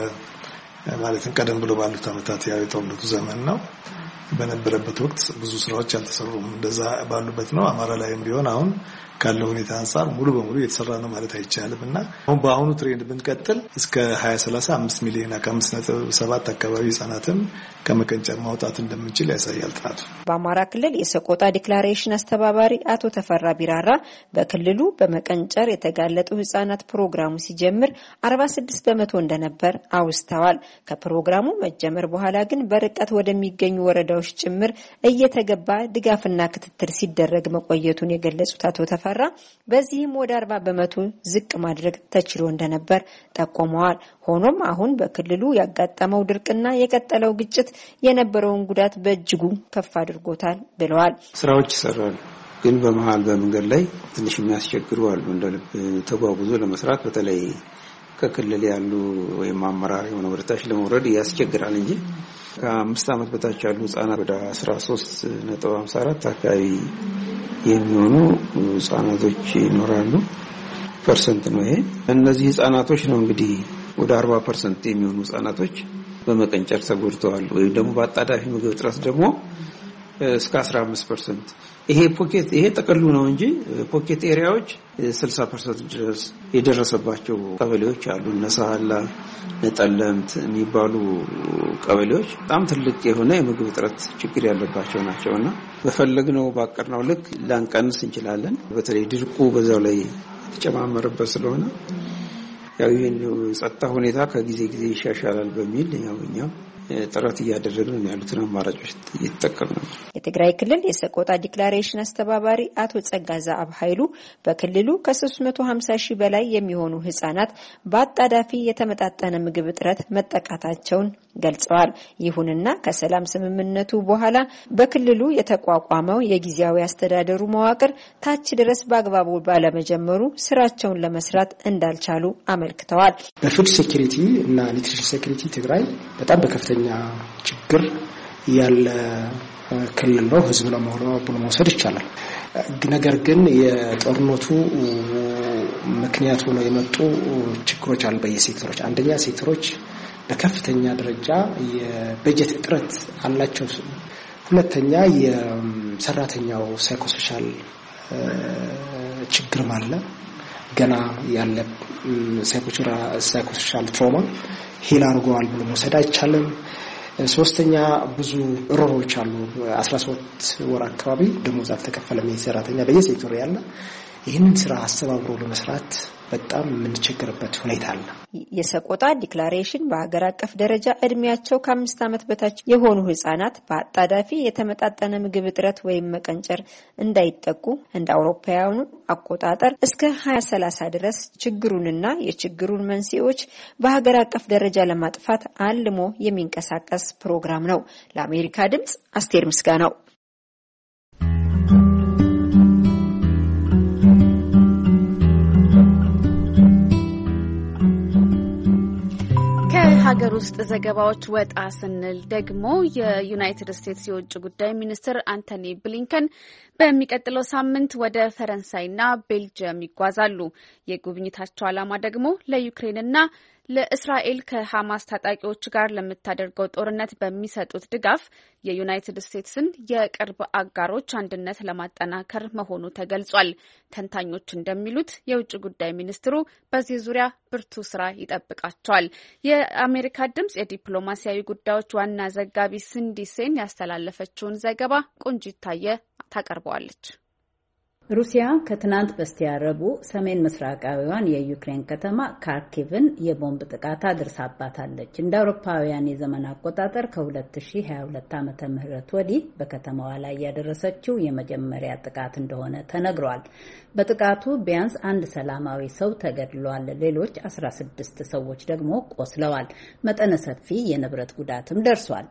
ማለትም ቀደም ብሎ ባሉት አመታት ያው የጦርነቱ ዘመን ነው በነበረበት ወቅት ብዙ ስራዎች ያልተሰሩም እንደዛ ባሉበት ነው። አማራ ላይም ቢሆን አሁን ካለው ሁኔታ አንፃር ሙሉ በሙሉ የተሰራ ነው ማለት አይቻልምና አሁን በአሁኑ ትሬንድ ብንቀጥል እስከ 2030 5 ሚሊዮን 5.7 አካባቢ ህጻናትን ከመቀንጨር ማውጣት እንደምንችል ያሳያል ጥናቱ። በአማራ ክልል የሰቆጣ ዲክላሬሽን አስተባባሪ አቶ ተፈራ ቢራራ በክልሉ በመቀንጨር የተጋለጡ ህጻናት ፕሮግራሙ ሲጀምር 46 በመቶ እንደነበር አውስተዋል። ከፕሮግራሙ መጀመር በኋላ ግን በርቀት ወደሚገኙ ወረዳዎች ጭምር እየተገባ ድጋፍና ክትትል ሲደረግ መቆየቱን የገለጹት አቶ ተፈራ በዚህም ወደ 40 በመቶ ዝቅ ማድረግ ተችሎ እንደነበር ጠቆመዋል። ሆኖም አሁን በክልሉ ያጋጠመው ድርቅና የቀጠለው ግጭት የነበረውን ጉዳት በእጅጉ ከፍ አድርጎታል ብለዋል። ስራዎች ይሰራሉ፣ ግን በመሃል በመንገድ ላይ ትንሽ የሚያስቸግሩ አሉ። እንደልብ ተጓጉዞ ለመስራት በተለይ ከክልል ያሉ ወይም አመራር የሆነ ወደታች ለመውረድ ያስቸግራል እንጂ ከ5 ዓመት በታች ያሉ ህጻናት ወደ 13.54 አካባቢ የሚሆኑ ህጻናቶች ይኖራሉ። ፐርሰንት ነው ይሄ። እነዚህ ህጻናቶች ነው እንግዲህ ወደ 40% የሚሆኑ ህጻናቶች በመቀንጨር ተጎድተዋል። ወይም ደግሞ በአጣዳፊ ምግብ እጥረት ደግሞ እስከ 15%። ይሄ ጥቅሉ ነው እንጂ ፖኬት ኤሪያዎች 60% ድረስ የደረሰባቸው ቀበሌዎች አሉ። ነሳላ፣ ነጠለምት የሚባሉ ቀበሌዎች በጣም ትልቅ የሆነ የምግብ እጥረት ችግር ያለባቸው ናቸውና በፈለግነው ባቀርነው ልክ ላንቀንስ እንችላለን። በተለይ ድርቁ በዛው ላይ ተጨማመረበት ስለሆነ ያው ይሄን ጸጥታ ሁኔታ ከጊዜ ጊዜ ይሻሻላል በሚል ያው ጥረት እያደረግን ያሉትን አማራጮች እየተጠቀምን ነው። የትግራይ ክልል የሰቆጣ ዲክላሬሽን አስተባባሪ አቶ ጸጋዛ አብኃይሉ በክልሉ ከ350 ሺህ በላይ የሚሆኑ ህጻናት በአጣዳፊ የተመጣጠነ ምግብ እጥረት መጠቃታቸውን ገልጸዋል። ይሁንና ከሰላም ስምምነቱ በኋላ በክልሉ የተቋቋመው የጊዜያዊ አስተዳደሩ መዋቅር ታች ድረስ በአግባቡ ባለመጀመሩ ስራቸውን ለመስራት እንዳልቻሉ አመልክተዋል። በፉድ ሴኩሪቲ እና ኒውትሪሽን ሴኩሪቲ ትግራይ በጣም በከፍተኛ ችግር ያለ ክልል ነው። ህዝብ ለመሆኑ መውሰድ ይቻላል። ነገር ግን የጦርነቱ ምክንያት ሆነው የመጡ ችግሮች አሉ በየሴክተሮች። አንደኛ ሴክተሮች በከፍተኛ ደረጃ የበጀት እጥረት አላቸው። ሁለተኛ የሰራተኛው ሳይኮሶሻል ችግርም አለ። ገና ያለ ሳይኮሶሻል ትራውማ ሂል አድርገዋል ብሎ መውሰድ አይቻልም። ሶስተኛ ብዙ ሮሮች አሉ። 13 ወር አካባቢ ደሞዝ አልተከፈለም የሰራተኛ በየሴክተሩ ያለ። ይህንን ስራ አስተባብሮ ለመስራት በጣም የምንቸገርበት ሁኔታ አለ። የሰቆጣ ዲክላሬሽን በሀገር አቀፍ ደረጃ እድሜያቸው ከ5 ዓመት በታች የሆኑ ህጻናት በአጣዳፊ የተመጣጠነ ምግብ እጥረት ወይም መቀንጨር እንዳይጠቁ እንደ አውሮፓውያኑ አቆጣጠር እስከ 2030 ድረስ ችግሩንና የችግሩን መንስኤዎች በሀገር አቀፍ ደረጃ ለማጥፋት አልሞ የሚንቀሳቀስ ፕሮግራም ነው። ለአሜሪካ ድምጽ አስቴር ምስጋናው። ሀገር ውስጥ ዘገባዎች ወጣ ስንል ደግሞ የዩናይትድ ስቴትስ የውጭ ጉዳይ ሚኒስትር አንቶኒ ብሊንከን በሚቀጥለው ሳምንት ወደ ፈረንሳይና ቤልጂየም ይጓዛሉ። የጉብኝታቸው ዓላማ ደግሞ ለዩክሬንና ለእስራኤል ከሐማስ ታጣቂዎች ጋር ለምታደርገው ጦርነት በሚሰጡት ድጋፍ የዩናይትድ ስቴትስን የቅርብ አጋሮች አንድነት ለማጠናከር መሆኑ ተገልጿል። ተንታኞች እንደሚሉት የውጭ ጉዳይ ሚኒስትሩ በዚህ ዙሪያ ብርቱ ስራ ይጠብቃቸዋል። የአሜሪካ ድምጽ የዲፕሎማሲያዊ ጉዳዮች ዋና ዘጋቢ ሲንዲ ሴን ያስተላለፈችውን ዘገባ ቆንጂት ታየ ታቀርበዋለች። ሩሲያ ከትናንት በስቲያ ረቡዕ ሰሜን ምስራቃዊዋን የዩክሬን ከተማ ካርኪቭን የቦምብ ጥቃት አድርሳባታለች። እንደ አውሮፓውያን የዘመን አቆጣጠር ከ2022 ዓመተ ምህረት ወዲህ በከተማዋ ላይ ያደረሰችው የመጀመሪያ ጥቃት እንደሆነ ተነግሯል። በጥቃቱ ቢያንስ አንድ ሰላማዊ ሰው ተገድሏል፣ ሌሎች 16 ሰዎች ደግሞ ቆስለዋል። መጠነ ሰፊ የንብረት ጉዳትም ደርሷል።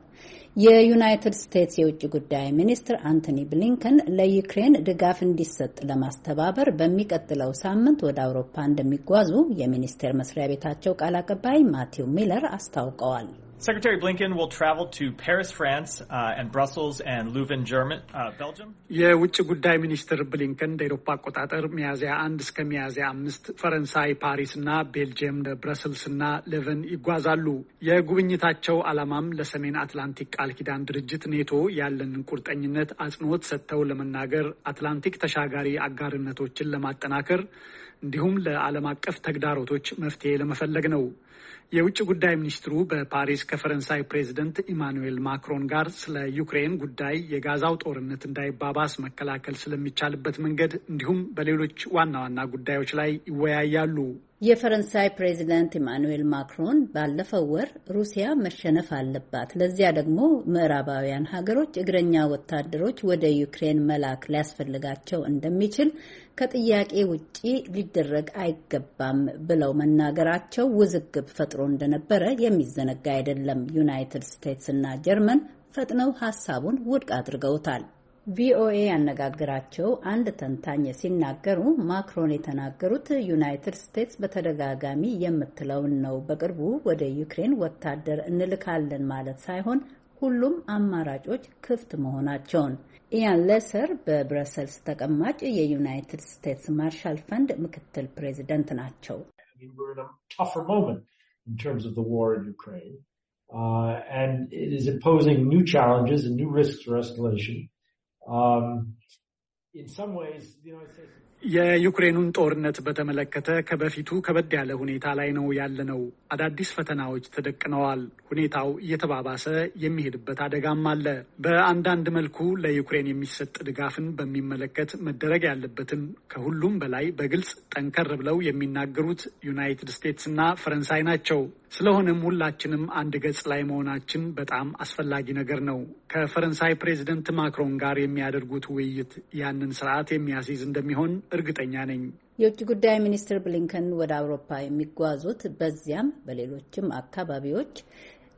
የዩናይትድ ስቴትስ የውጭ ጉዳይ ሚኒስትር አንቶኒ ብሊንከን ለዩክሬን ድጋፍ እንዲሰጥ ለማስተባበር በሚቀጥለው ሳምንት ወደ አውሮፓ እንደሚጓዙ የሚኒስቴር መስሪያ ቤታቸው ቃል አቀባይ ማቲው ሚለር አስታውቀዋል። Secretary Blinken will travel to Paris, France, and Brussels and Leuven, Belgium. የውጭ ጉዳይ ሚኒስትር ብሊንከን እንደ አውሮፓ አቆጣጠር ሚያዝያ 1 እስከ ሚያዝያ 5 ፈረንሳይ፣ ፓሪስ እና ቤልጂየም ብረስልስ እና ሌቨን ይጓዛሉ። የጉብኝታቸው ዓላማም ለሰሜን አትላንቲክ ቃል ኪዳን ድርጅት ኔቶ ያለንን ቁርጠኝነት አጽንኦት ሰጥተው ለመናገር፣ አትላንቲክ ተሻጋሪ አጋርነቶችን ለማጠናከር እንዲሁም ለዓለም አቀፍ ተግዳሮቶች መፍትሄ ለመፈለግ ነው። የውጭ ጉዳይ ሚኒስትሩ በፓሪስ ከፈረንሳይ ፕሬዚደንት ኢማኑኤል ማክሮን ጋር ስለ ዩክሬን ጉዳይ፣ የጋዛው ጦርነት እንዳይባባስ መከላከል ስለሚቻልበት መንገድ እንዲሁም በሌሎች ዋና ዋና ጉዳዮች ላይ ይወያያሉ። የፈረንሳይ ፕሬዚደንት ኢማኑኤል ማክሮን ባለፈው ወር ሩሲያ መሸነፍ አለባት፣ ለዚያ ደግሞ ምዕራባውያን ሀገሮች እግረኛ ወታደሮች ወደ ዩክሬን መላክ ሊያስፈልጋቸው እንደሚችል ከጥያቄ ውጪ ሊደረግ አይገባም ብለው መናገራቸው ውዝግብ ፈጥሮ እንደነበረ የሚዘነጋ አይደለም። ዩናይትድ ስቴትስ እና ጀርመን ፈጥነው ሀሳቡን ውድቅ አድርገውታል። ቪኦኤ ያነጋግራቸው አንድ ተንታኝ ሲናገሩ ማክሮን የተናገሩት ዩናይትድ ስቴትስ በተደጋጋሚ የምትለውን ነው። በቅርቡ ወደ ዩክሬን ወታደር እንልካለን ማለት ሳይሆን ሁሉም አማራጮች ክፍት መሆናቸውን። ኢያን ሌሰር በብረሰልስ ተቀማጭ የዩናይትድ ስቴትስ ማርሻል ፈንድ ምክትል ፕሬዚደንት ናቸው። የዩክሬኑን ጦርነት በተመለከተ ከበፊቱ ከበድ ያለ ሁኔታ ላይ ነው ያለነው። አዳዲስ ፈተናዎች ተደቅነዋል። ሁኔታው እየተባባሰ የሚሄድበት አደጋም አለ። በአንዳንድ መልኩ ለዩክሬን የሚሰጥ ድጋፍን በሚመለከት መደረግ ያለበትን ከሁሉም በላይ በግልጽ ጠንከር ብለው የሚናገሩት ዩናይትድ ስቴትስ እና ፈረንሳይ ናቸው። ስለሆነም ሁላችንም አንድ ገጽ ላይ መሆናችን በጣም አስፈላጊ ነገር ነው። ከፈረንሳይ ፕሬዚደንት ማክሮን ጋር የሚያደርጉት ውይይት ያንን ስርዓት የሚያስይዝ እንደሚሆን እርግጠኛ ነኝ። የውጭ ጉዳይ ሚኒስትር ብሊንከን ወደ አውሮፓ የሚጓዙት በዚያም በሌሎችም አካባቢዎች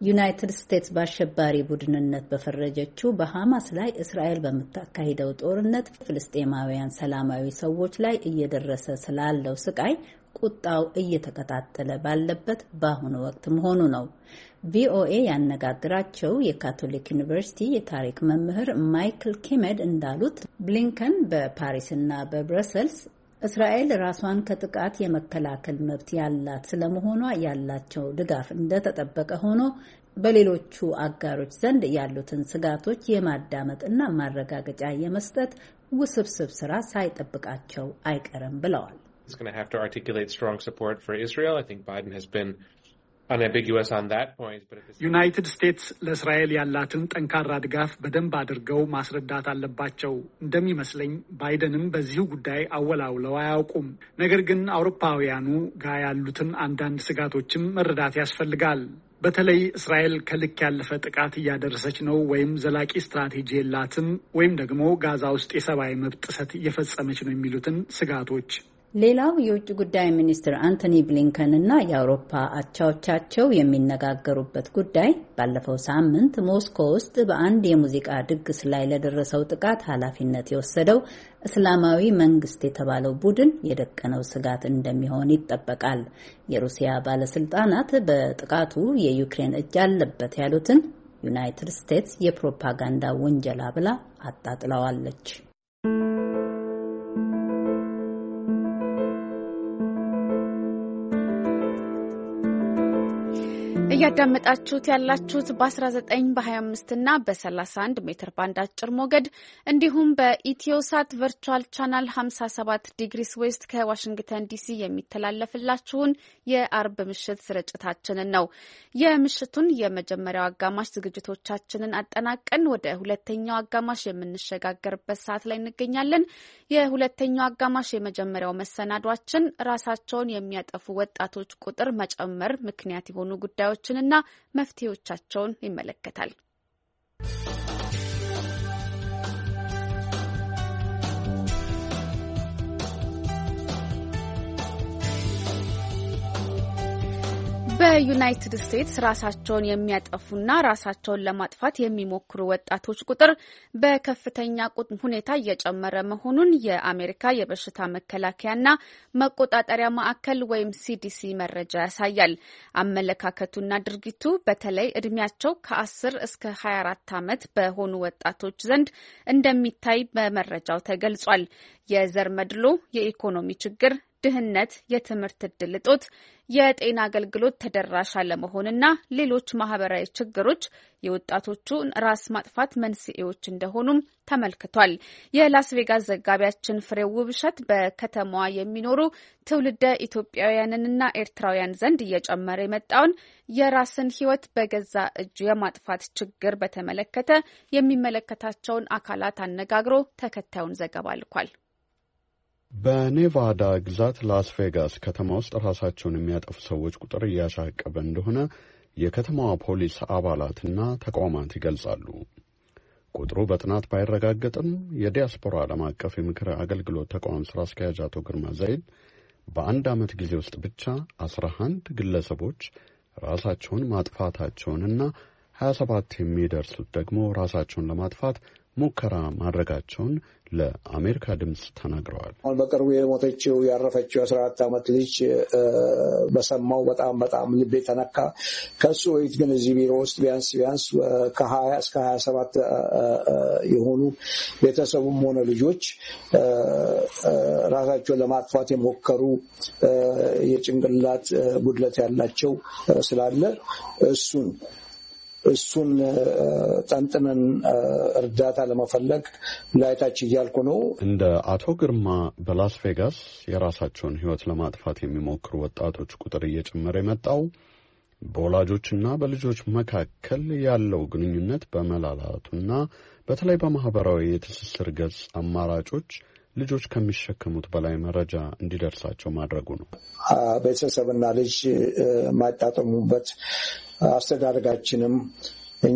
ዩናይትድ ስቴትስ በአሸባሪ ቡድንነት በፈረጀችው በሐማስ ላይ እስራኤል በምታካሂደው ጦርነት ፍልስጤማውያን ሰላማዊ ሰዎች ላይ እየደረሰ ስላለው ስቃይ ቁጣው እየተቀጣጠለ ባለበት በአሁኑ ወቅት መሆኑ ነው። ቪኦኤ ያነጋግራቸው የካቶሊክ ዩኒቨርሲቲ የታሪክ መምህር ማይክል ኪሜድ እንዳሉት ብሊንከን በፓሪስና በብረሰልስ እስራኤል ራሷን ከጥቃት የመከላከል መብት ያላት ስለመሆኗ ያላቸው ድጋፍ እንደተጠበቀ ሆኖ በሌሎቹ አጋሮች ዘንድ ያሉትን ስጋቶች የማዳመጥና ማረጋገጫ የመስጠት ውስብስብ ስራ ሳይጠብቃቸው አይቀርም ብለዋል። It's going to have to articulate strong support for Israel. I think Biden has been unambiguous on that point. ዩናይትድ ስቴትስ ለእስራኤል ያላትን ጠንካራ ድጋፍ በደንብ አድርገው ማስረዳት አለባቸው። እንደሚመስለኝ ባይደንም በዚሁ ጉዳይ አወላውለው አያውቁም። ነገር ግን አውሮፓውያኑ ጋር ያሉትን አንዳንድ ስጋቶችም መረዳት ያስፈልጋል። በተለይ እስራኤል ከልክ ያለፈ ጥቃት እያደረሰች ነው ወይም ዘላቂ ስትራቴጂ የላትም ወይም ደግሞ ጋዛ ውስጥ የሰብአዊ መብት ጥሰት እየፈጸመች ነው የሚሉትን ስጋቶች። ሌላው የውጭ ጉዳይ ሚኒስትር አንቶኒ ብሊንከን እና የአውሮፓ አቻዎቻቸው የሚነጋገሩበት ጉዳይ ባለፈው ሳምንት ሞስኮ ውስጥ በአንድ የሙዚቃ ድግስ ላይ ለደረሰው ጥቃት ኃላፊነት የወሰደው እስላማዊ መንግስት የተባለው ቡድን የደቀነው ስጋት እንደሚሆን ይጠበቃል። የሩሲያ ባለስልጣናት በጥቃቱ የዩክሬን እጅ አለበት ያሉትን ዩናይትድ ስቴትስ የፕሮፓጋንዳ ወንጀላ ብላ አጣጥለዋለች። እያዳመጣችሁት ያላችሁት በ19 በ25 እና በ31 ሜትር ባንድ አጭር ሞገድ እንዲሁም በኢትዮሳት ቨርቹዋል ቻናል 57 ዲግሪስ ዌስት ከዋሽንግተን ዲሲ የሚተላለፍላችሁን የአርብ ምሽት ስርጭታችንን ነው። የምሽቱን የመጀመሪያው አጋማሽ ዝግጅቶቻችንን አጠናቀን ወደ ሁለተኛው አጋማሽ የምንሸጋገርበት ሰዓት ላይ እንገኛለን። የሁለተኛው አጋማሽ የመጀመሪያው መሰናዷችን ራሳቸውን የሚያጠፉ ወጣቶች ቁጥር መጨመር ምክንያት የሆኑ ጉዳዮችንና መፍትሄዎቻቸውን ይመለከታል። በዩናይትድ ስቴትስ ራሳቸውን የሚያጠፉና ራሳቸውን ለማጥፋት የሚሞክሩ ወጣቶች ቁጥር በከፍተኛ ሁኔታ እየጨመረ መሆኑን የአሜሪካ የበሽታ መከላከያና መቆጣጠሪያ ማዕከል ወይም ሲዲሲ መረጃ ያሳያል። አመለካከቱና ድርጊቱ በተለይ እድሜያቸው ከ10 እስከ 24 ዓመት በሆኑ ወጣቶች ዘንድ እንደሚታይ በመረጃው ተገልጿል። የዘር መድሎ፣ የኢኮኖሚ ችግር፣ ድህነት፣ የትምህርት ዕድል እጦት፣ የጤና አገልግሎት ተደራሽ አለመሆንና ሌሎች ማህበራዊ ችግሮች የወጣቶቹ ራስ ማጥፋት መንስኤዎች እንደሆኑም ተመልክቷል። የላስ ቬጋስ ዘጋቢያችን ፍሬው ውብሸት በከተማዋ የሚኖሩ ትውልደ ኢትዮጵያውያንንና ኤርትራውያን ዘንድ እየጨመረ የመጣውን የራስን ሕይወት በገዛ እጁ የማጥፋት ችግር በተመለከተ የሚመለከታቸውን አካላት አነጋግሮ ተከታዩን ዘገባ ልኳል። በኔቫዳ ግዛት ላስ ቬጋስ ከተማ ውስጥ ራሳቸውን የሚያጠፉ ሰዎች ቁጥር እያሻቀበ እንደሆነ የከተማዋ ፖሊስ አባላትና ተቋማት ይገልጻሉ። ቁጥሩ በጥናት ባይረጋገጥም የዲያስፖራ ዓለም አቀፍ የምክር አገልግሎት ተቋም ስራ አስኪያጅ አቶ ግርማ ዘይድ በአንድ ዓመት ጊዜ ውስጥ ብቻ 11 ግለሰቦች ራሳቸውን ማጥፋታቸውንና 27 የሚደርሱት ደግሞ ራሳቸውን ለማጥፋት ሙከራ ማድረጋቸውን ለአሜሪካ ድምጽ ተናግረዋል። አሁን በቅርቡ የሞተችው ያረፈችው 14 ዓመት ልጅ በሰማው በጣም ልቤ ተነካ። ከሱ ወይት ግን እዚህ ቢሮ ውስጥ ቢያንስ ከ20 እስከ 27 የሆኑ ቤተሰቡም ሆነ ልጆች ራሳቸውን ለማጥፋት የሞከሩ የጭንቅላት ጉድለት ያላቸው ስላለ እሱን ጠንጥነን እርዳታ ለመፈለግ ላይታች እያልኩ ነው። እንደ አቶ ግርማ በላስ ቬጋስ የራሳቸውን ሕይወት ለማጥፋት የሚሞክሩ ወጣቶች ቁጥር እየጨመረ የመጣው በወላጆችና በልጆች መካከል ያለው ግንኙነት በመላላቱና በተለይ በማህበራዊ የትስስር ገጽ አማራጮች ልጆች ከሚሸከሙት በላይ መረጃ እንዲደርሳቸው ማድረጉ ነው። ቤተሰብና ልጅ የማይጣጠሙበት አስተዳደጋችንም እኛ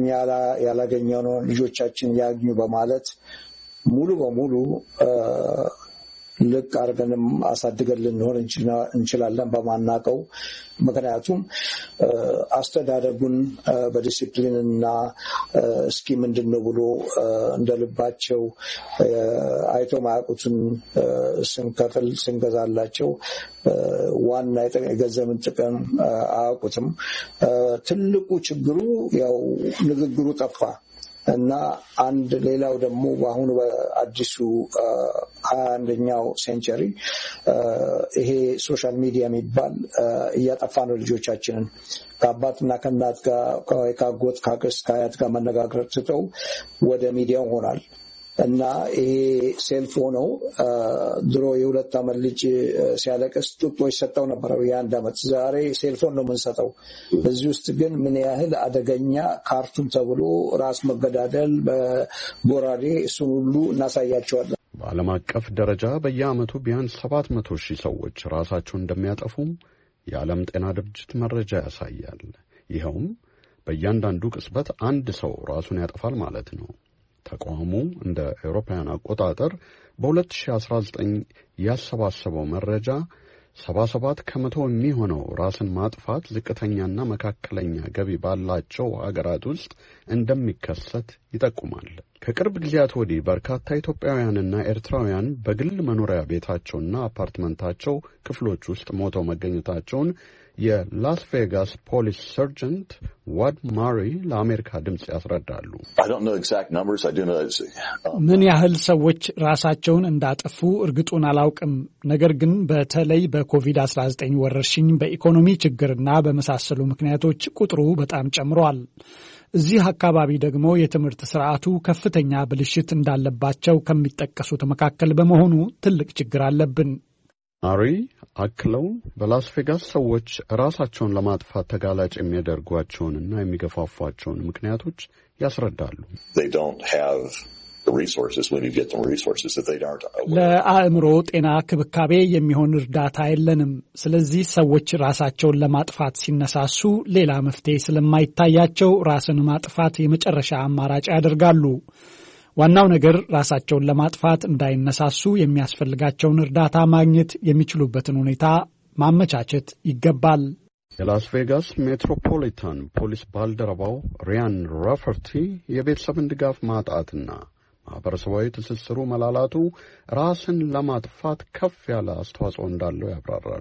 ያላገኘነው ልጆቻችን ያግኙ በማለት ሙሉ በሙሉ ልክ አርገንም አሳድገን ልንሆን እንችላለን በማናቀው። ምክንያቱም አስተዳደጉን በዲሲፕሊንና እስኪ ምንድነው ብሎ እንደልባቸው አይቶ ማያውቁትን ስንከፍል ስንገዛላቸው ዋና የገንዘብን ጥቅም አያውቁትም። ትልቁ ችግሩ ያው ንግግሩ ጠፋ እና አንድ ሌላው ደግሞ በአሁኑ በአዲሱ 21ኛው ሴንቸሪ ይሄ ሶሻል ሚዲያ የሚባል እያጠፋ ነው ልጆቻችንን። ከአባትና ከእናት ጋር ከአጎት ከአክስት ከአያት ጋር መነጋገር ትተው ወደ ሚዲያው ሆናል እና ይሄ ሴልፎን ነው። ድሮ የ2 ዓመት ልጅ ሲያለቅስ ጡጦ ይሰጠው ነበር የ1 ዓመት። ዛሬ ሴልፎን ነው የምንሰጠው። በዚህ ውስጥ ግን ምን ያህል አደገኛ ካርቱን ተብሎ ራስ መገዳደል በጎራዴ እሱን ሁሉ እናሳያቸዋለን። በዓለም አቀፍ ደረጃ በየዓመቱ ቢያንስ 700,000 ሰዎች ራሳቸውን እንደሚያጠፉ የዓለም ጤና ድርጅት መረጃ ያሳያል። ይኸውም በእያንዳንዱ ቅጽበት አንድ ሰው ራሱን ያጠፋል ማለት ነው። ተቋሙ እንደ አውሮፓውያን አቆጣጠር በ2019 ያሰባሰበው መረጃ 77 ከመቶ የሚሆነው ራስን ማጥፋት ዝቅተኛና መካከለኛ ገቢ ባላቸው ሀገራት ውስጥ እንደሚከሰት ይጠቁማል። ከቅርብ ጊዜያት ወዲህ በርካታ ኢትዮጵያውያንና ኤርትራውያን በግል መኖሪያ ቤታቸውና አፓርትመንታቸው ክፍሎች ውስጥ ሞተው መገኘታቸውን የላስ ቬጋስ ፖሊስ ሰርጀንት ዋድ ማሪ ለአሜሪካ ድምጽ ያስረዳሉ። ምን ያህል ሰዎች ራሳቸውን እንዳጠፉ እርግጡን አላውቅም። ነገር ግን በተለይ በኮቪድ-19 ወረርሽኝ፣ በኢኮኖሚ ችግርና በመሳሰሉ ምክንያቶች ቁጥሩ በጣም ጨምሯል። እዚህ አካባቢ ደግሞ የትምህርት ስርዓቱ ከፍተኛ ብልሽት እንዳለባቸው ከሚጠቀሱት መካከል በመሆኑ ትልቅ ችግር አለብን። ማሪ አክለው በላስ ቬጋስ ሰዎች ራሳቸውን ለማጥፋት ተጋላጭ የሚያደርጓቸውንና የሚገፋፏቸውን ምክንያቶች ያስረዳሉ። ለአእምሮ ጤና ክብካቤ የሚሆን እርዳታ የለንም። ስለዚህ ሰዎች ራሳቸውን ለማጥፋት ሲነሳሱ ሌላ መፍትሄ ስለማይታያቸው ራስን ማጥፋት የመጨረሻ አማራጭ ያደርጋሉ። ዋናው ነገር ራሳቸውን ለማጥፋት እንዳይነሳሱ የሚያስፈልጋቸውን እርዳታ ማግኘት የሚችሉበትን ሁኔታ ማመቻቸት ይገባል። የላስ ቬጋስ ሜትሮፖሊታን ፖሊስ ባልደረባው ሪያን ራፈርቲ የቤተሰብን ድጋፍ ማጣትና ማህበረሰባዊ ትስስሩ መላላቱ ራስን ለማጥፋት ከፍ ያለ አስተዋጽኦ እንዳለው ያብራራሉ።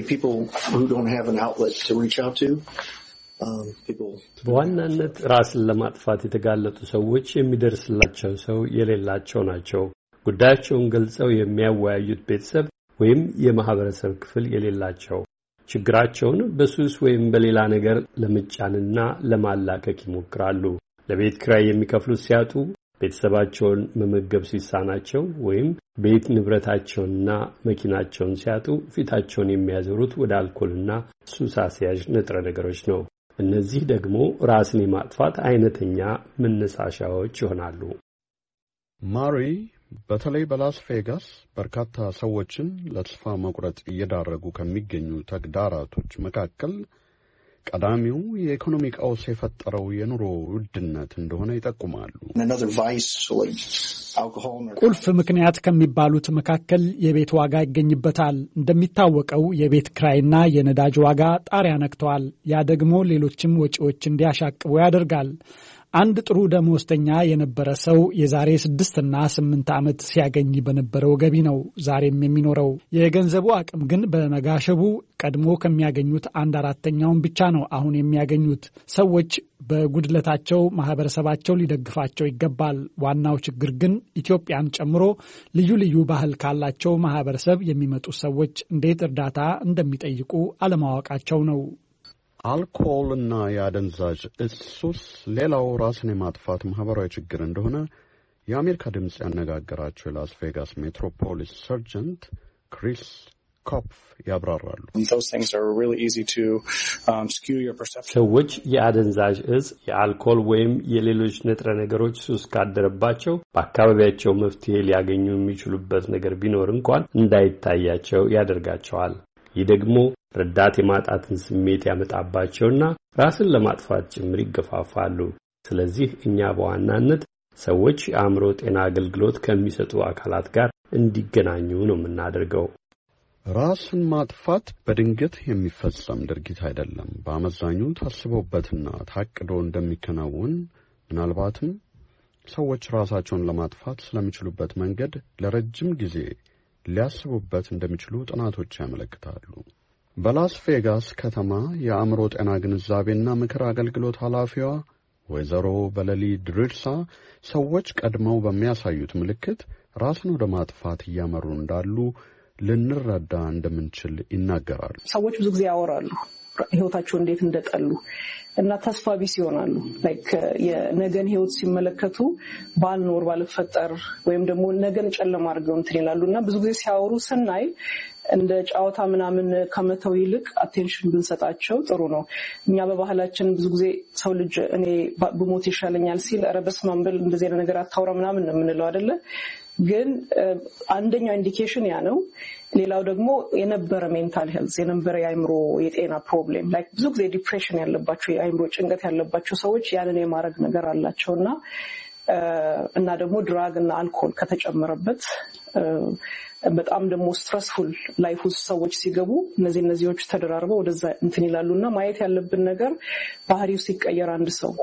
በዋናነት ራስን ለማጥፋት የተጋለጡ ሰዎች የሚደርስላቸው ሰው የሌላቸው ናቸው። ጉዳያቸውን ገልጸው የሚያወያዩት ቤተሰብ ወይም የማህበረሰብ ክፍል የሌላቸው፣ ችግራቸውን በሱስ ወይም በሌላ ነገር ለመጫንና ለማላቀቅ ይሞክራሉ። ለቤት ኪራይ የሚከፍሉት ሲያጡ፣ ቤተሰባቸውን መመገብ ሲሳናቸው ወይም ቤት ንብረታቸውንና መኪናቸውን ሲያጡ ፊታቸውን የሚያዞሩት ወደ አልኮልና ሱስ አስያዥ ንጥረ ነገሮች ነው። እነዚህ ደግሞ ራስን የማጥፋት አይነተኛ መነሳሻዎች ይሆናሉ። ማሪ በተለይ በላስ ቬጋስ በርካታ ሰዎችን ለተስፋ መቁረጥ እየዳረጉ ከሚገኙ ተግዳራቶች መካከል ቀዳሚው የኢኮኖሚ ቀውስ የፈጠረው የኑሮ ውድነት እንደሆነ ይጠቁማሉ። ቁልፍ ምክንያት ከሚባሉት መካከል የቤት ዋጋ ይገኝበታል። እንደሚታወቀው የቤት ኪራይና የነዳጅ ዋጋ ጣሪያ ነክተዋል። ያ ደግሞ ሌሎችም ወጪዎች እንዲያሻቅቡ ያደርጋል። አንድ ጥሩ ደመወዝተኛ የነበረ ሰው የዛሬ 6 እና 8 ዓመት ሲያገኝ በነበረው ገቢ ነው ዛሬም የሚኖረው። የገንዘቡ አቅም ግን በመጋሸቡ ቀድሞ ከሚያገኙት 1/4ኛውን ብቻ ነው አሁን የሚያገኙት። ሰዎች በጉድለታቸው ማህበረሰባቸው ሊደግፋቸው ይገባል። ዋናው ችግር ግን ኢትዮጵያን ጨምሮ ልዩ ልዩ ባህል ካላቸው ማህበረሰብ የሚመጡ ሰዎች እንዴት እርዳታ እንደሚጠይቁ አለማወቃቸው ነው። አልኮልና የአደንዛዥ እጽ ሱስ ሌላው ራስን የማጥፋት ማህበራዊ ችግር እንደሆነ የአሜሪካ ድምጽ ያነጋገራቸው የላስ ቬጋስ ሜትሮፖሊስ ሰርጀንት ክሪስ ኮፕፍ ያብራራሉ። ሰዎች የአደንዛዥ እጽ፣ የአልኮል ወይም የሌሎች ንጥረ ነገሮች ሱስ ካደረባቸው በአካባቢያቸው መፍትሄ ሊያገኙ የሚችሉበት ነገር ቢኖር እንኳን እንዳይታያቸው ያደርጋቸዋል። ይህ ደግሞ ረዳት የማጣትን ስሜት ያመጣባቸውና ራስን ለማጥፋት ጭምር ይገፋፋሉ። ስለዚህ እኛ በዋናነት ሰዎች የአእምሮ ጤና አገልግሎት ከሚሰጡ አካላት ጋር እንዲገናኙ ነው የምናደርገው። ራስን ማጥፋት በድንገት የሚፈጸም ድርጊት አይደለም። በአመዛኙ ታስቦበትና ታቅዶ እንደሚከናወን ምናልባትም ሰዎች ራሳቸውን ለማጥፋት ስለሚችሉበት መንገድ ለረጅም ጊዜ ሊያስቡበት እንደሚችሉ ጥናቶች ያመለክታሉ። በላስ ቬጋስ ከተማ የአእምሮ ጤና ግንዛቤና ምክር አገልግሎት ኃላፊዋ ወይዘሮ በለሊ ድርሳ ሰዎች ቀድመው በሚያሳዩት ምልክት ራስን ወደ ማጥፋት እያመሩ እንዳሉ ልንረዳ እንደምንችል ይናገራሉ። ሰዎች ብዙ ጊዜ ያወራሉ ህይወታቸው እንዴት እንደጠሉ እና ተስፋ ቢስ ይሆናሉ። ላይክ የነገን ህይወት ሲመለከቱ ባልኖር ባልፈጠር ወይም ደግሞ ነገን ጨለማ አድርገው እንትን ይላሉና ብዙ ጊዜ ሲያወሩ ስናይ እንደ ጫወታ ምናምን ከመተው ይልቅ አቴንሽን ብንሰጣቸው ጥሩ ነው። እኛ በባህላችን ብዙ ጊዜ ሰው ልጅ እኔ ብሞት ይሻለኛል ሲል ኧረ በስመ አብ ብል እንደዚህ አይነት ነገር አታውራ ምናምን ነው የምንለው አይደለ? ግን አንደኛው ኢንዲኬሽን ያ ነው። ሌላው ደግሞ የነበረ ሜንታል ሄልዝ የነበረ የአይምሮ የጤና ፕሮብሌም ላይክ ብዙ ጊዜ ዲፕሬሽን ያለባቸው የአይምሮ ጭንቀት ያለባቸው ሰዎች ያንን የማድረግ ነገር አላቸውና እና ደግሞ ድራግ እና አልኮል ከተጨመረበት በጣም ደግሞ ስትረስፉል ላይፍ ውስጥ ሰዎች ሲገቡ እነዚህዎች ተደራርበው ወደዛ እንትን ይላሉና ማየት ያለብን ነገር ባህሪው ሲቀየር አንድ ሰው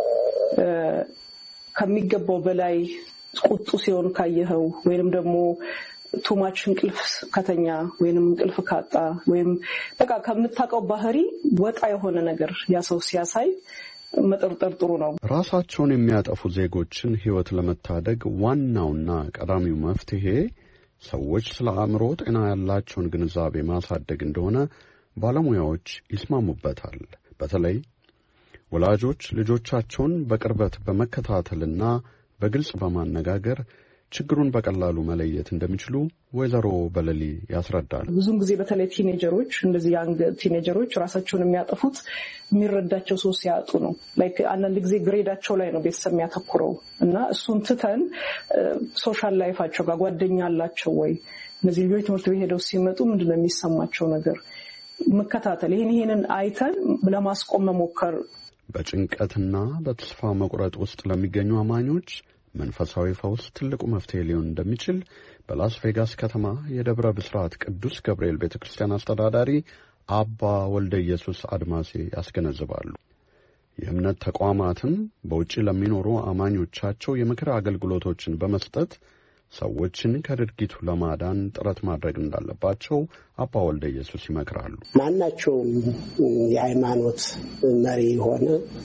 ከሚገባው በላይ ቁጡ ሲሆን ካየኸው ወይንም ደግሞ ቱማች እንቅልፍ ከተኛ ወይንም እንቅልፍ ካጣ ወይም በቃ ከምታውቀው ባህሪ ወጣ የሆነ ነገር ያ ሰው ሲያሳይ መጠርጠር ጥሩ ነው። ራሳቸውን የሚያጠፉ ዜጎችን ህይወት ለመታደግ ዋናውና ቀዳሚው መፍትሄ ሰዎች ስለ አእምሮ ጤና ያላቸውን ግንዛቤ ማሳደግ እንደሆነ ባለሙያዎች ይስማሙበታል። በተለይ ወላጆች ልጆቻቸውን በቅርበት በመከታተልና በግልጽ በማነጋገር ችግሩን በቀላሉ መለየት እንደሚችሉ ወይዘሮ በለሊ ያስረዳሉ። ብዙም ጊዜ በተለይ ቲኔጀሮች እንደዚህ ያንግ ቲኔጀሮች ራሳቸውን የሚያጠፉት የሚረዳቸው ሰው ሲያጡ ነው። ላይክ አንዳንድ ጊዜ ግሬዳቸው ላይ ነው ቤተሰብ የሚያተኩረው እና እሱን ትተን ሶሻል ላይፋቸው ጋር ጓደኛ አላቸው ወይ እነዚህ ልጆች ትምህርት ቤት ሄደው ሲመጡ ምንድነው የሚሰማቸው ነገር መከታተል ይሄንን አይተን ለማስቆም መሞከር። በጭንቀትና በተስፋ መቁረጥ ውስጥ ለሚገኙ አማኞች መንፈሳዊ ፈውስ ትልቁ መፍትሄ ሊሆን እንደሚችል በላስ ቬጋስ ከተማ የደብረ ብስራት ቅዱስ ገብርኤል ቤተክርስቲያን አስተዳዳሪ አባ ወልደ ኢየሱስ አድማሴ ያስገነዝባሉ። የእምነት ተቋማትም በውጪ ለሚኖሩ አማኞቻቸው የምክር አገልግሎቶችን በመስጠት ሰዎችን ከድርጊቱ ለማዳን ጥረት ማድረግ እንዳለባቸው አባ ወልደ ኢየሱስ ይመክራሉ። ማናቸውም የሃይማኖት መሪ ሆነ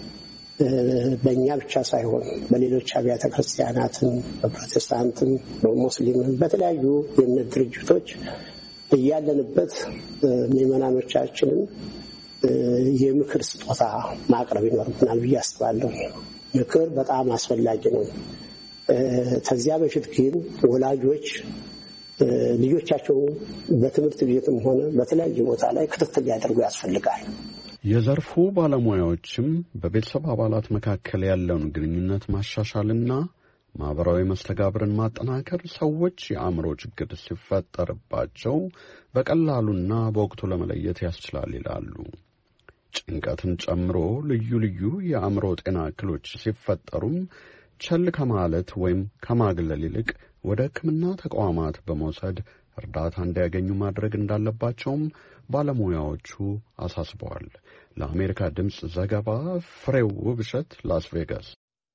በእኛ ብቻ ሳይሆን በሌሎች አብያተ ክርስቲያናትም በፕሮቴስታንትም በሙስሊምም በተለያዩ የእምነት ድርጅቶች እያለንበት ምዕመናኖቻችንን የምክር ስጦታ ማቅረብ ይኖርብናል ብዬ አስባለሁ። ምክር በጣም አስፈላጊ ነው። ከዚያ በፊት ግን ወላጆች ልጆቻቸው በትምህርት ቤትም ሆነ በተለያየ ቦታ ላይ ክትትል ያደርጉ ያስፈልጋል። የዘርፉ ባለሙያዎችም በቤተሰብ አባላት መካከል ያለውን ግንኙነት ማሻሻልና ማህበራዊ መስተጋብርን ማጠናከር ሰዎች የአእምሮ ችግር ሲፈጠርባቸው በቀላሉና በወቅቱ ለመለየት ያስችላል ይላሉ። ጭንቀትን ጨምሮ ልዩ ልዩ የአእምሮ ጤና እክሎች ሲፈጠሩም ቸል ከማለት ወይም ከማግለል ይልቅ ወደ ሕክምና ተቋማት በመውሰድ እርዳታ እንዲያገኙ ማድረግ እንዳለባቸውም ባለሙያዎቹ አሳስበዋል። ለአሜሪካ ድምፅ ዘገባ ፍሬው ውብሸት ላስ ቬጋስ።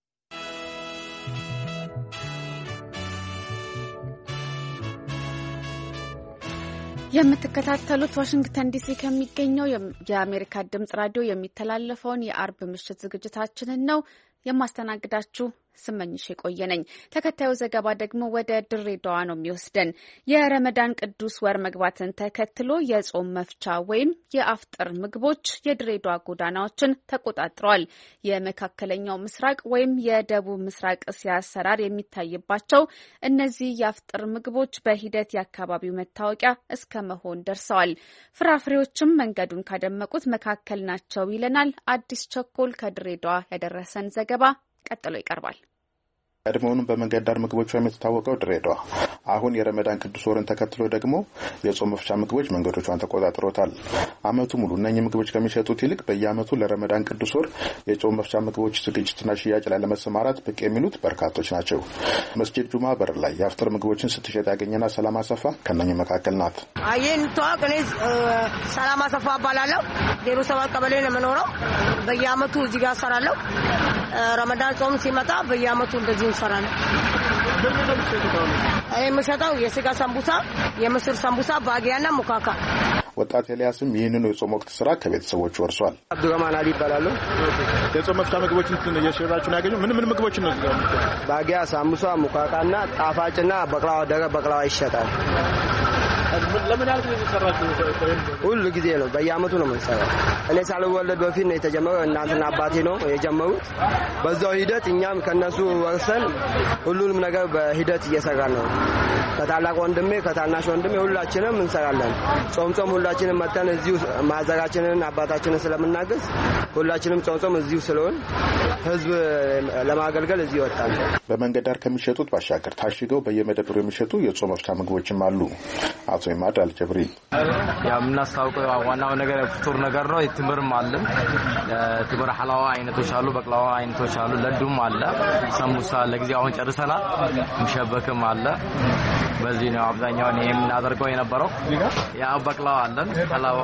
የምትከታተሉት ዋሽንግተን ዲሲ ከሚገኘው የአሜሪካ ድምፅ ራዲዮ የሚተላለፈውን የአርብ ምሽት ዝግጅታችንን ነው። የማስተናግዳችሁ ስመኝሽ የቆየ ነኝ። ተከታዩ ዘገባ ደግሞ ወደ ድሬዳዋ ነው የሚወስደን። የረመዳን ቅዱስ ወር መግባትን ተከትሎ የጾም መፍቻ ወይም የአፍጥር ምግቦች የድሬዳዋ ጎዳናዎችን ተቆጣጥረዋል። የመካከለኛው ምስራቅ ወይም የደቡብ ምስራቅ እስያ አሰራር የሚታይባቸው እነዚህ የአፍጥር ምግቦች በሂደት የአካባቢው መታወቂያ እስከ መሆን ደርሰዋል። ፍራፍሬዎችም መንገዱን ካደመቁት መካከል ናቸው ይለናል አዲስ ቸኮል ከድሬዳዋ ያደረሰን ዘገባ ቀጥሎ ይቀርባል። ቀድሞውንም በመንገድ ዳር ምግቦቿ የምትታወቀው ድሬዳዋ አሁን የረመዳን ቅዱስ ወርን ተከትሎ ደግሞ የጾም መፍቻ ምግቦች መንገዶቿን ተቆጣጥሮታል። አመቱ ሙሉ እነኚህ ምግቦች ከሚሸጡት ይልቅ በየአመቱ ለረመዳን ቅዱስ ወር የጾም መፍቻ ምግቦች ዝግጅትና ሽያጭ ላይ ለመሰማራት ብቅ የሚሉት በርካቶች ናቸው። መስጂድ ጁማ በር ላይ የአፍጥር ምግቦችን ስትሸጥ ያገኘና ሰላም አሰፋ ከነኚህ መካከል ናት። አየን ተዋቅኔ ሰላም አሰፋ ባላለው 07 ቀበሌ ነው የምኖረው። በየአመቱ እዚህ ጋር ሰራለሁ። ረመዳን ጾም ሲመጣ በየአመቱ እንደዚህ እንሰራለን። የምሸጠው የስጋ ሰንቡሳ፣ የምስር ሰንቡሳ፣ ባጊያና ሙካካ። ወጣት ኤልያስም ይህንን የጾም ወቅት ስራ ከቤተሰቦቹ ወርሷል። አብዱራማን አሊ ይባላል። የጾም መፍቻ ምግቦችን እየሸራችሁ ያገኙ ምን ምግቦችን ነው? ባጊያ፣ ሳምቡሳ፣ ሙካካና ጣፋጭና በቅላዋ ደረቅ በቅላዋ ይሸጣል። ለምን ያህል ጊዜ ሰራችሁ? ሁሉ ጊዜ ነው፣ በየአመቱ ነው የምንሰራው። እኔ ሳልወለድ በፊት ነው የተጀመረው። እናንተና አባቴ ነው የጀመሩት። በዛው ሂደት እኛም ከነሱ ወርሰን ሁሉንም ነገር በሂደት እየሰራን ነው። ከታላቅ ወንድሜ ከታናሽ ወንድሜ ሁላችንም እንሰራለን። ጾም ሁላችንም መተን እዚሁ ማዘራችንን አባታችንን ስለምናገዝ ሁላችንም ጾም እዚሁ ስለሆን ህዝብ ለማገልገል እዚሁ ወጣን። በመንገድ ዳር ከሚሸጡት ባሻገር ታሽገው በየመደብሩ የሚሸጡ የጾም መፍቻ ምግቦችም አሉ። አቶ ይማድ አልጀብሪ የምናስታውቀው ዋናው ነገር ፍጡር ነገር ነው። ትምርም አለ፣ ትምር ሐላዋ አይነቶች አሉ፣ በቅላዋ አይነቶች አሉ፣ ለዱም አለ፣ ሰሙሳ ለጊዜው አሁን ጨርሰናል። ሙሸበክም አለ። በዚህ ነው አብዛኛው የምናደርገው የነበረው። ያ በቅላዋ አለን፣ ሐላዋ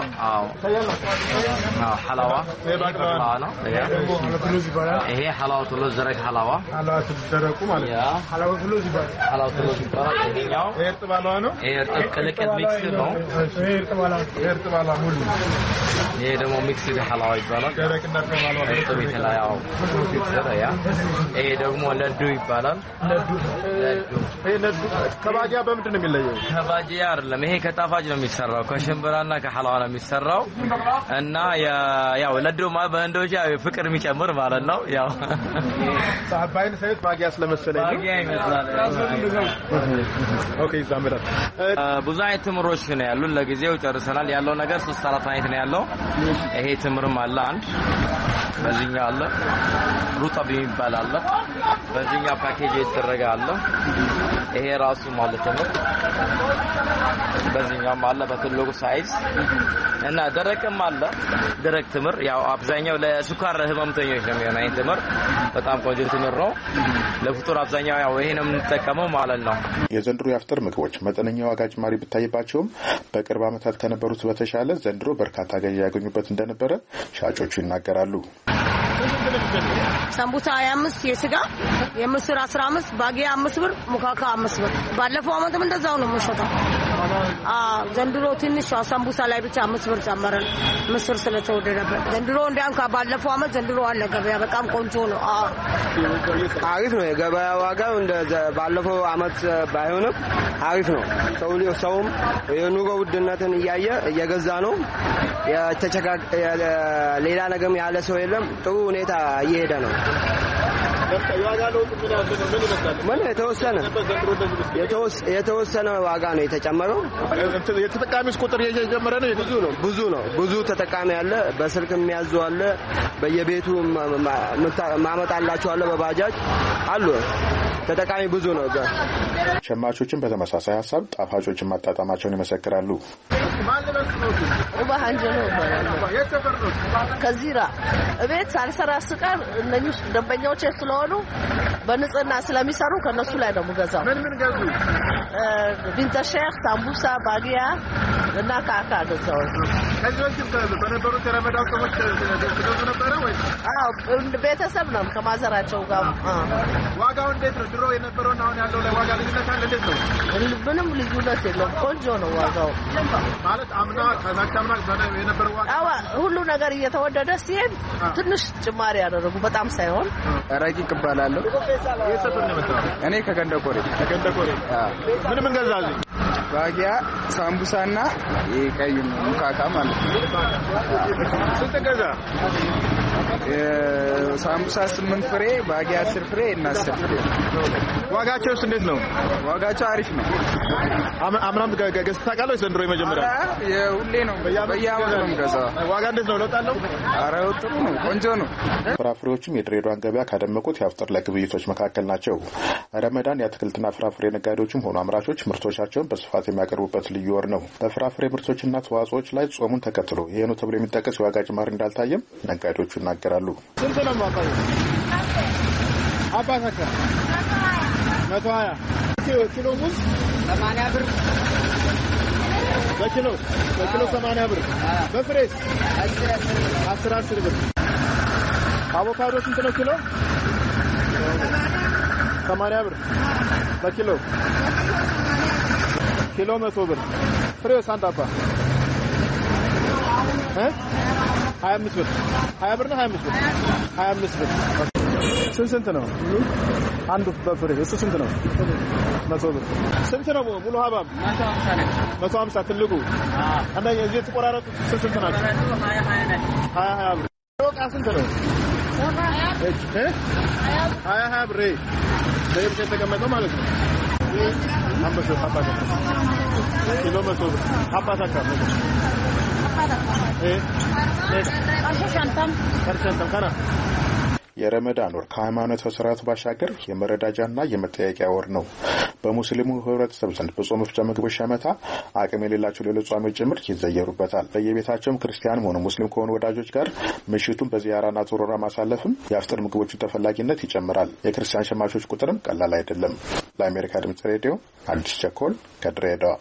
ሐላዋ ነው። ይሄ ሐላዋ ቱሉዝ ዘረግ ሐላዋ ደረቁ ማለት ነው። ሐላዋ ቱሉዝ ይባላል። ይሄኛው እርጥባሏ ነው። ቅልቅል ሚክስ ነው። እርጥባሏ ሙሉ። ይሄ ደግሞ ሚክስ ሐላዋ ይባላል። ደረቅና እርጥባሏ የተለያው ይሄ ደግሞ ለዱ ይባላል። ለዱ ከባጂያ በምንድን ነው የሚለየው? ከባጂያ አይደለም፣ ይሄ ከጣፋጭ ነው የሚሰራው። ከሽምብራና ከሐላዋ ነው የሚሰራው እና ያው ለዱ ማለት በእንዶቻ ፍቅር የሚጨምር ማለት ነው። ያው ሳባይን ሳይት ባጊያ ስለመሰለኝ ባጊያ ይመስላል። ኦኬ ዛምራ ብዙ አይነት ትምሮች ነው ያሉን። ለጊዜው ጨርሰናል። ያለው ነገር 3-4 አይነት ነው ያለው። ይሄ ትምርም አለ አንድ፣ በዚህኛው አለ ሩጣብ የሚባል አለ፣ በዚህኛው ፓኬጅ የተደረገ አለ። ይሄ ራሱ ማለት ነው። በዚህኛው አለ በትልቁ ሳይዝ እና ደረቅም አለ። ደረቅ ትምር ያው አብዛኛው ለሱካር ህመምተኞች ነው የሚሆነው። ይሄ ትምር በጣም ቆንጆ ትምር ነው። ለፍጡር አብዛኛው ያው ይሄ ነው የምንጠቀመው ማለት ነው። የዘንድሮ የአፍጥር ምግቦች መጠነኛ ዋጋ ጭማሪ ቢታይባቸውም በቅርብ ዓመታት ከነበሩት በተሻለ ዘንድሮ በርካታ ገዢ ያገኙበት እንደነበረ ሻጮቹ ይናገራሉ። ሰንቡሳ 25 የስጋ፣ የምስር 15፣ ባጊያ 5 ብር፣ ሙካካ 5 ብር። ባለፈው አመትም እንደዛው ነው የምንሸጠው። ዘንድሮ ትንሽ ሰንቡሳ ላይ ብቻ 5 ብር ጨመረን፣ ምስር ስለተወደደበት። ዘንድሮ እንዲያም ከባለፈው አመት ዘንድሮ አለ ገበያ በጣም ቆንጆ ነው። አሪፍ ነው የገበያ ዋጋው። እንደ ባለፈው አመት ባይሆንም አሪፍ ነው። ሰውም የኑሮ ውድነትን እያየ እየገዛ ነው። ሌላ ነገርም ያለ ሰው የለም። ጥሩ ሁኔታ እየሄደ ነው። ምን የተወሰነ ዋጋ ነው የተጨመረው። የተጠቃሚስ ቁጥር እየጨመረ ነው። ብዙ ተጠቃሚ አለ። በስልክ የሚያዙ አለ፣ በየቤቱ ማመጣላቸው አለ፣ በባጃጅ አሉ። ተጠቃሚ ብዙ ነው። ሸማቾችን በተመሳሳይ ሀሳብ ጣፋጮችን ማጣጣማቸውን ይመሰክራሉ። ከዚራ እቤት ሳልሰራ ስቀር እነኚህ ደንበኞች ስለሆኑ በንጽህና ስለሚሰሩ ከነሱ ላይ ነው የምገዛው። ምን ገዙ? ቢንተ ሼክ፣ ሳምቡሳ፣ ባጊያ እና ካካ ገዛው። ከዚህ በነበሩት የረመዳን ጾሞች ገዙ ነበረ ወይ? አዎ ቤተሰብ ነው ከማዘራቸው ጋር። ዋጋው እንዴት ነው? ድሮ የነበረውና አሁን ያለው ላይ ዋጋ ልዩነት አለ? እንዴት ነው? ምንም ልዩነት የለውም። ቆንጆ ነው ዋጋው። ማለት አምና ከዛቻምና የነበረው ዋጋ ሁሉ ነገር እየተወደደ ሲሄድ ትንሽ ጭማሪ ያደረጉ በጣም ሳይሆን። ረቂቅ እባላለሁ። እኔ ከገንደቆሬ ምን ገዛዝ? ባጊያ፣ ሳምቡሳና ቀይ ሙካካ ማለት ነው። ስንት ገዛ? ሳምቡሳ 8 ፍሬ፣ ባጊያ 10 ፍሬ እና 10 ፍሬ። ዋጋቸውስ እንዴት ነው? ዋጋቸው አሪፍ ነው። አምናም ገዝተህ ታውቃለህ? ዘንድሮ የመጀመሪያ ሁሌ ነው በየዓመቱ ነው የምገዛው። ዋጋ እንዴት ነው? ለውጥ አለው? ኧረ ጥሩ ነው፣ ቆንጆ ነው። ፍራፍሬዎችም የድሬዳዋን ገበያ ካደመቁት የአፍጥር ላይ ግብይቶች መካከል ናቸው። ረመዳን የአትክልትና ፍራፍሬ ነጋዴዎችም ሆኑ አምራቾች ምርቶቻቸውን በስፋት የሚያቀርቡበት ልዩ ወር ነው። በፍራፍሬ ምርቶችና ተዋጽኦች ላይ ጾሙን ተከትሎ ይሄ ነው ተብሎ የሚጠቀስ የዋጋ ጭማሪ እንዳልታየም ነጋዴዎቹ ይናገራሉ። ስንት ነው ማባይ? አባታካ 120 ኪሎ ሙዝ 80 ብር በኪሎ 80 ብር። በፍሬስ 10 ብር። አቮካዶ ስንት ነው ኪሎ? 80 ብር በኪሎ። ኪሎ 100 ብር። ፍሬው ሳንታባ 25 ብር። 20 ብር ነው 25 ብር። 25 ብር። ስንት ነው አንዱ በፍሬ? እሱ ስንት ነው? 100 ብር። ስንት ነው ሙሉ ሀባብ? 150 ትልቁ። አንደኛ እዚህ ተቆራረጡ ስንት ናቸው? 20 ብር። ዶቃ ስንት ነው? 20 ብር። ለየብቻ የተቀመጠው ማለት ነው። አንበሾ ሀባታ ኪሎ 100 ብር። ሀባታ ካለ የረመዳን ወር ከሃይማኖት ስርዓቱ ባሻገር የመረዳጃና የመጠያቂያ ወር ነው። በሙስሊሙ ህብረተሰብ ዘንድ በጾም መፍቻ ምግቦች ሸመታ አቅም የሌላቸው ሌሎች ጾሞች ጭምር ይዘየሩበታል። በየቤታቸውም ክርስቲያንም ሆነ ሙስሊም ከሆኑ ወዳጆች ጋር ምሽቱን በዚያራና ዙሮራ ማሳለፍም የአፍጥር ምግቦችን ተፈላጊነት ይጨምራል። የክርስቲያን ሸማቾች ቁጥርም ቀላል አይደለም። ለአሜሪካ ድምጽ ሬዲዮ አዲስ ቸኮል ከድሬዳዋ።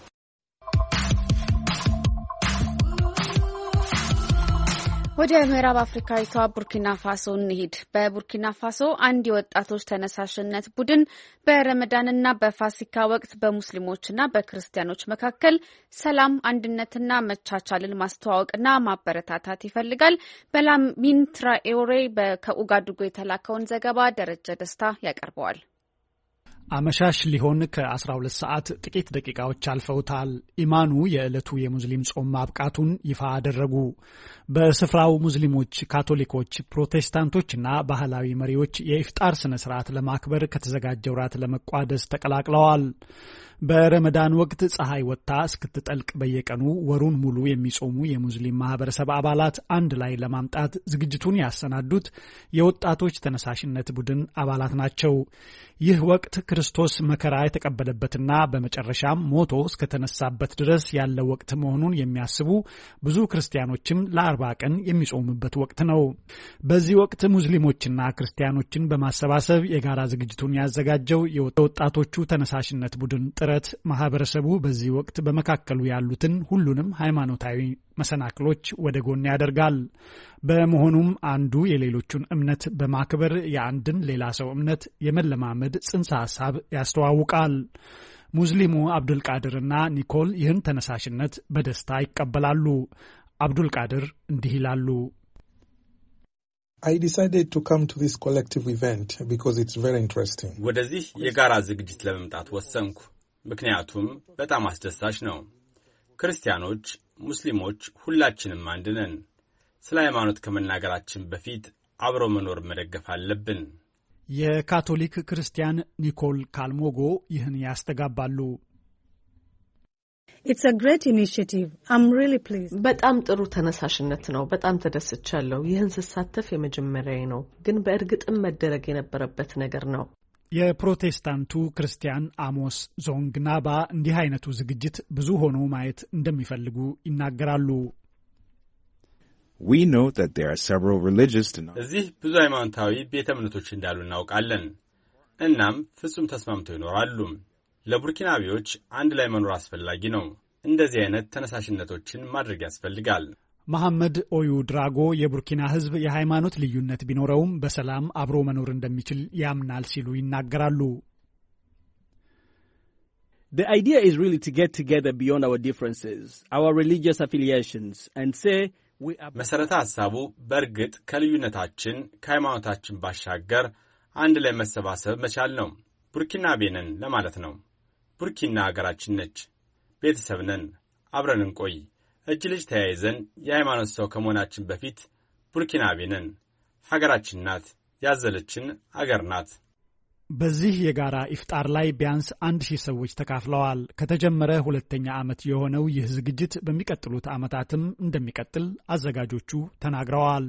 ወደ ምዕራብ አፍሪካዊቷ ቡርኪና ፋሶ እንሂድ። በቡርኪና ፋሶ አንድ የወጣቶች ተነሳሽነት ቡድን በረመዳንና በፋሲካ ወቅት በሙስሊሞችና በክርስቲያኖች መካከል ሰላም፣ አንድነትና መቻቻልን ማስተዋወቅና ማበረታታት ይፈልጋል። በላሚን ትራኦሬ ከኡጋዱጉ የተላከውን ዘገባ ደረጀ ደስታ ያቀርበዋል። አመሻሽ ሊሆን ከ12 ሰዓት ጥቂት ደቂቃዎች አልፈውታል። ኢማኑ የዕለቱ የሙስሊም ጾም ማብቃቱን ይፋ አደረጉ። በስፍራው ሙስሊሞች፣ ካቶሊኮች፣ ፕሮቴስታንቶችና ባህላዊ መሪዎች የኢፍጣር ስነ ስርዓት ለማክበር ከተዘጋጀው ራት ለመቋደስ ተቀላቅለዋል። በረመዳን ወቅት ፀሐይ ወጥታ እስክትጠልቅ በየቀኑ ወሩን ሙሉ የሚጾሙ የሙስሊም ማህበረሰብ አባላት አንድ ላይ ለማምጣት ዝግጅቱን ያሰናዱት የወጣቶች ተነሳሽነት ቡድን አባላት ናቸው። ይህ ወቅት ክርስቶስ መከራ የተቀበለበትና በመጨረሻም ሞቶ እስከተነሳበት ድረስ ያለው ወቅት መሆኑን የሚያስቡ ብዙ ክርስቲያኖችም ለ40 ቀን የሚጾሙበት ወቅት ነው። በዚህ ወቅት ሙስሊሞችና ክርስቲያኖችን በማሰባሰብ የጋራ ዝግጅቱን ያዘጋጀው የወጣቶቹ ተነሳሽነት ቡድን ጥረት ማህበረሰቡ በዚህ ወቅት በመካከሉ ያሉትን ሁሉንም ሃይማኖታዊ መሰናክሎች ወደ ጎን ያደርጋል። በመሆኑም አንዱ የሌሎቹን እምነት በማክበር የአንድን ሌላ ሰው እምነት የመለማመድ ጽንሰ ሐሳብ ያስተዋውቃል። ሙስሊሙ አብዱልቃድርና ኒኮል ይህን ተነሳሽነት በደስታ ይቀበላሉ። አብዱልቃድር እንዲህ ይላሉ። I decided to come to this collective event because it's very interesting. ወደዚህ የጋራ ዝግጅት ለመምጣት ወሰንኩ፣ ምክንያቱም በጣም አስደሳች ነው። ክርስቲያኖች፣ ሙስሊሞች ሁላችንም አንድ ነን። ስለ ሃይማኖት ከመናገራችን በፊት አብሮ መኖር መደገፍ አለብን። የካቶሊክ ክርስቲያን ኒኮል ካልሞጎ ይህን ያስተጋባሉ። It's a great initiative. I'm really pleased. በጣም ጥሩ ተነሳሽነት ነው። በጣም ተደስቻለሁ። ይህን ስሳተፍ የመጀመሪያዬ ነው፣ ግን በእርግጥም መደረግ የነበረበት ነገር ነው። የፕሮቴስታንቱ ክርስቲያን አሞስ ዞንግናባ እንዲህ አይነቱ ዝግጅት ብዙ ሆኖ ማየት እንደሚፈልጉ ይናገራሉ። We know that there are several religious እዚህ ብዙ ሃይማኖታዊ ቤተ እምነቶች እንዳሉ እናውቃለን። እናም ፍጹም ተስማምተው ይኖራሉ። ለቡርኪናቤዎች አንድ ላይ መኖር አስፈላጊ ነው። እንደዚህ አይነት ተነሳሽነቶችን ማድረግ ያስፈልጋል። መሐመድ ኦዩ ድራጎ የቡርኪና ሕዝብ የሃይማኖት ልዩነት ቢኖረውም በሰላም አብሮ መኖር እንደሚችል ያምናል ሲሉ ይናገራሉ። The idea is really to get together beyond our differences, our religious affiliations, and say we are... መሰረተ ሐሳቡ በእርግጥ ከልዩነታችን ከሃይማኖታችን ባሻገር አንድ ላይ መሰባሰብ መቻል ነው። ቡርኪናቤ ነን ለማለት ነው። ቡርኪና ሀገራችን ነች። ቤተሰብ ነን። አብረን እንቆይ። እጅ ልጅ ተያይዘን የሃይማኖት ሰው ከመሆናችን በፊት ቡርኪናቤ ነን። ሀገራችን ናት። ያዘለችን አገር ናት። በዚህ የጋራ ኢፍጣር ላይ ቢያንስ 1000 ሰዎች ተካፍለዋል። ከተጀመረ 2ኛ ዓመት የሆነው ይህ ዝግጅት በሚቀጥሉት ዓመታትም እንደሚቀጥል አዘጋጆቹ ተናግረዋል።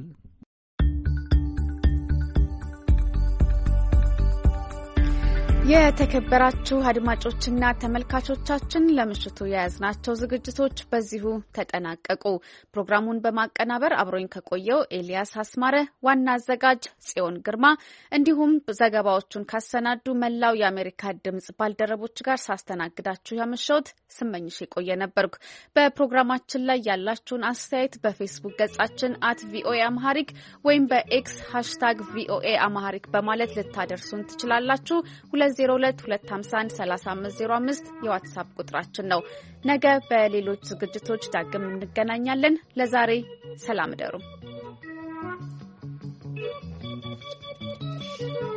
የተከበራችሁ አድማጮችና ተመልካቾቻችን ለምሽቱ የያዝናቸው ዝግጅቶች በዚሁ ተጠናቀቁ። ፕሮግራሙን በማቀናበር አብሮኝ ከቆየው ኤልያስ አስማረ፣ ዋና አዘጋጅ ጽዮን ግርማ እንዲሁም ዘገባዎቹን ካሰናዱ መላው የአሜሪካ ድምጽ ባልደረቦች ጋር ሳስተናግዳችሁ ያመሸሁት ስመኝሽ የቆየ ነበርኩ። በፕሮግራማችን ላይ ያላችሁን አስተያየት በፌስቡክ ገጻችን @VOA አማሃሪክ ወይም በኤክስ #VOA አማሃሪክ በማለት ልታደርሱን ትችላላችሁ። 2022513505 የዋትስአፕ ቁጥራችን ነው። ነገ በሌሎች ዝግጅቶች ዳግም እንገናኛለን። ለዛሬ ሰላም እደሩ።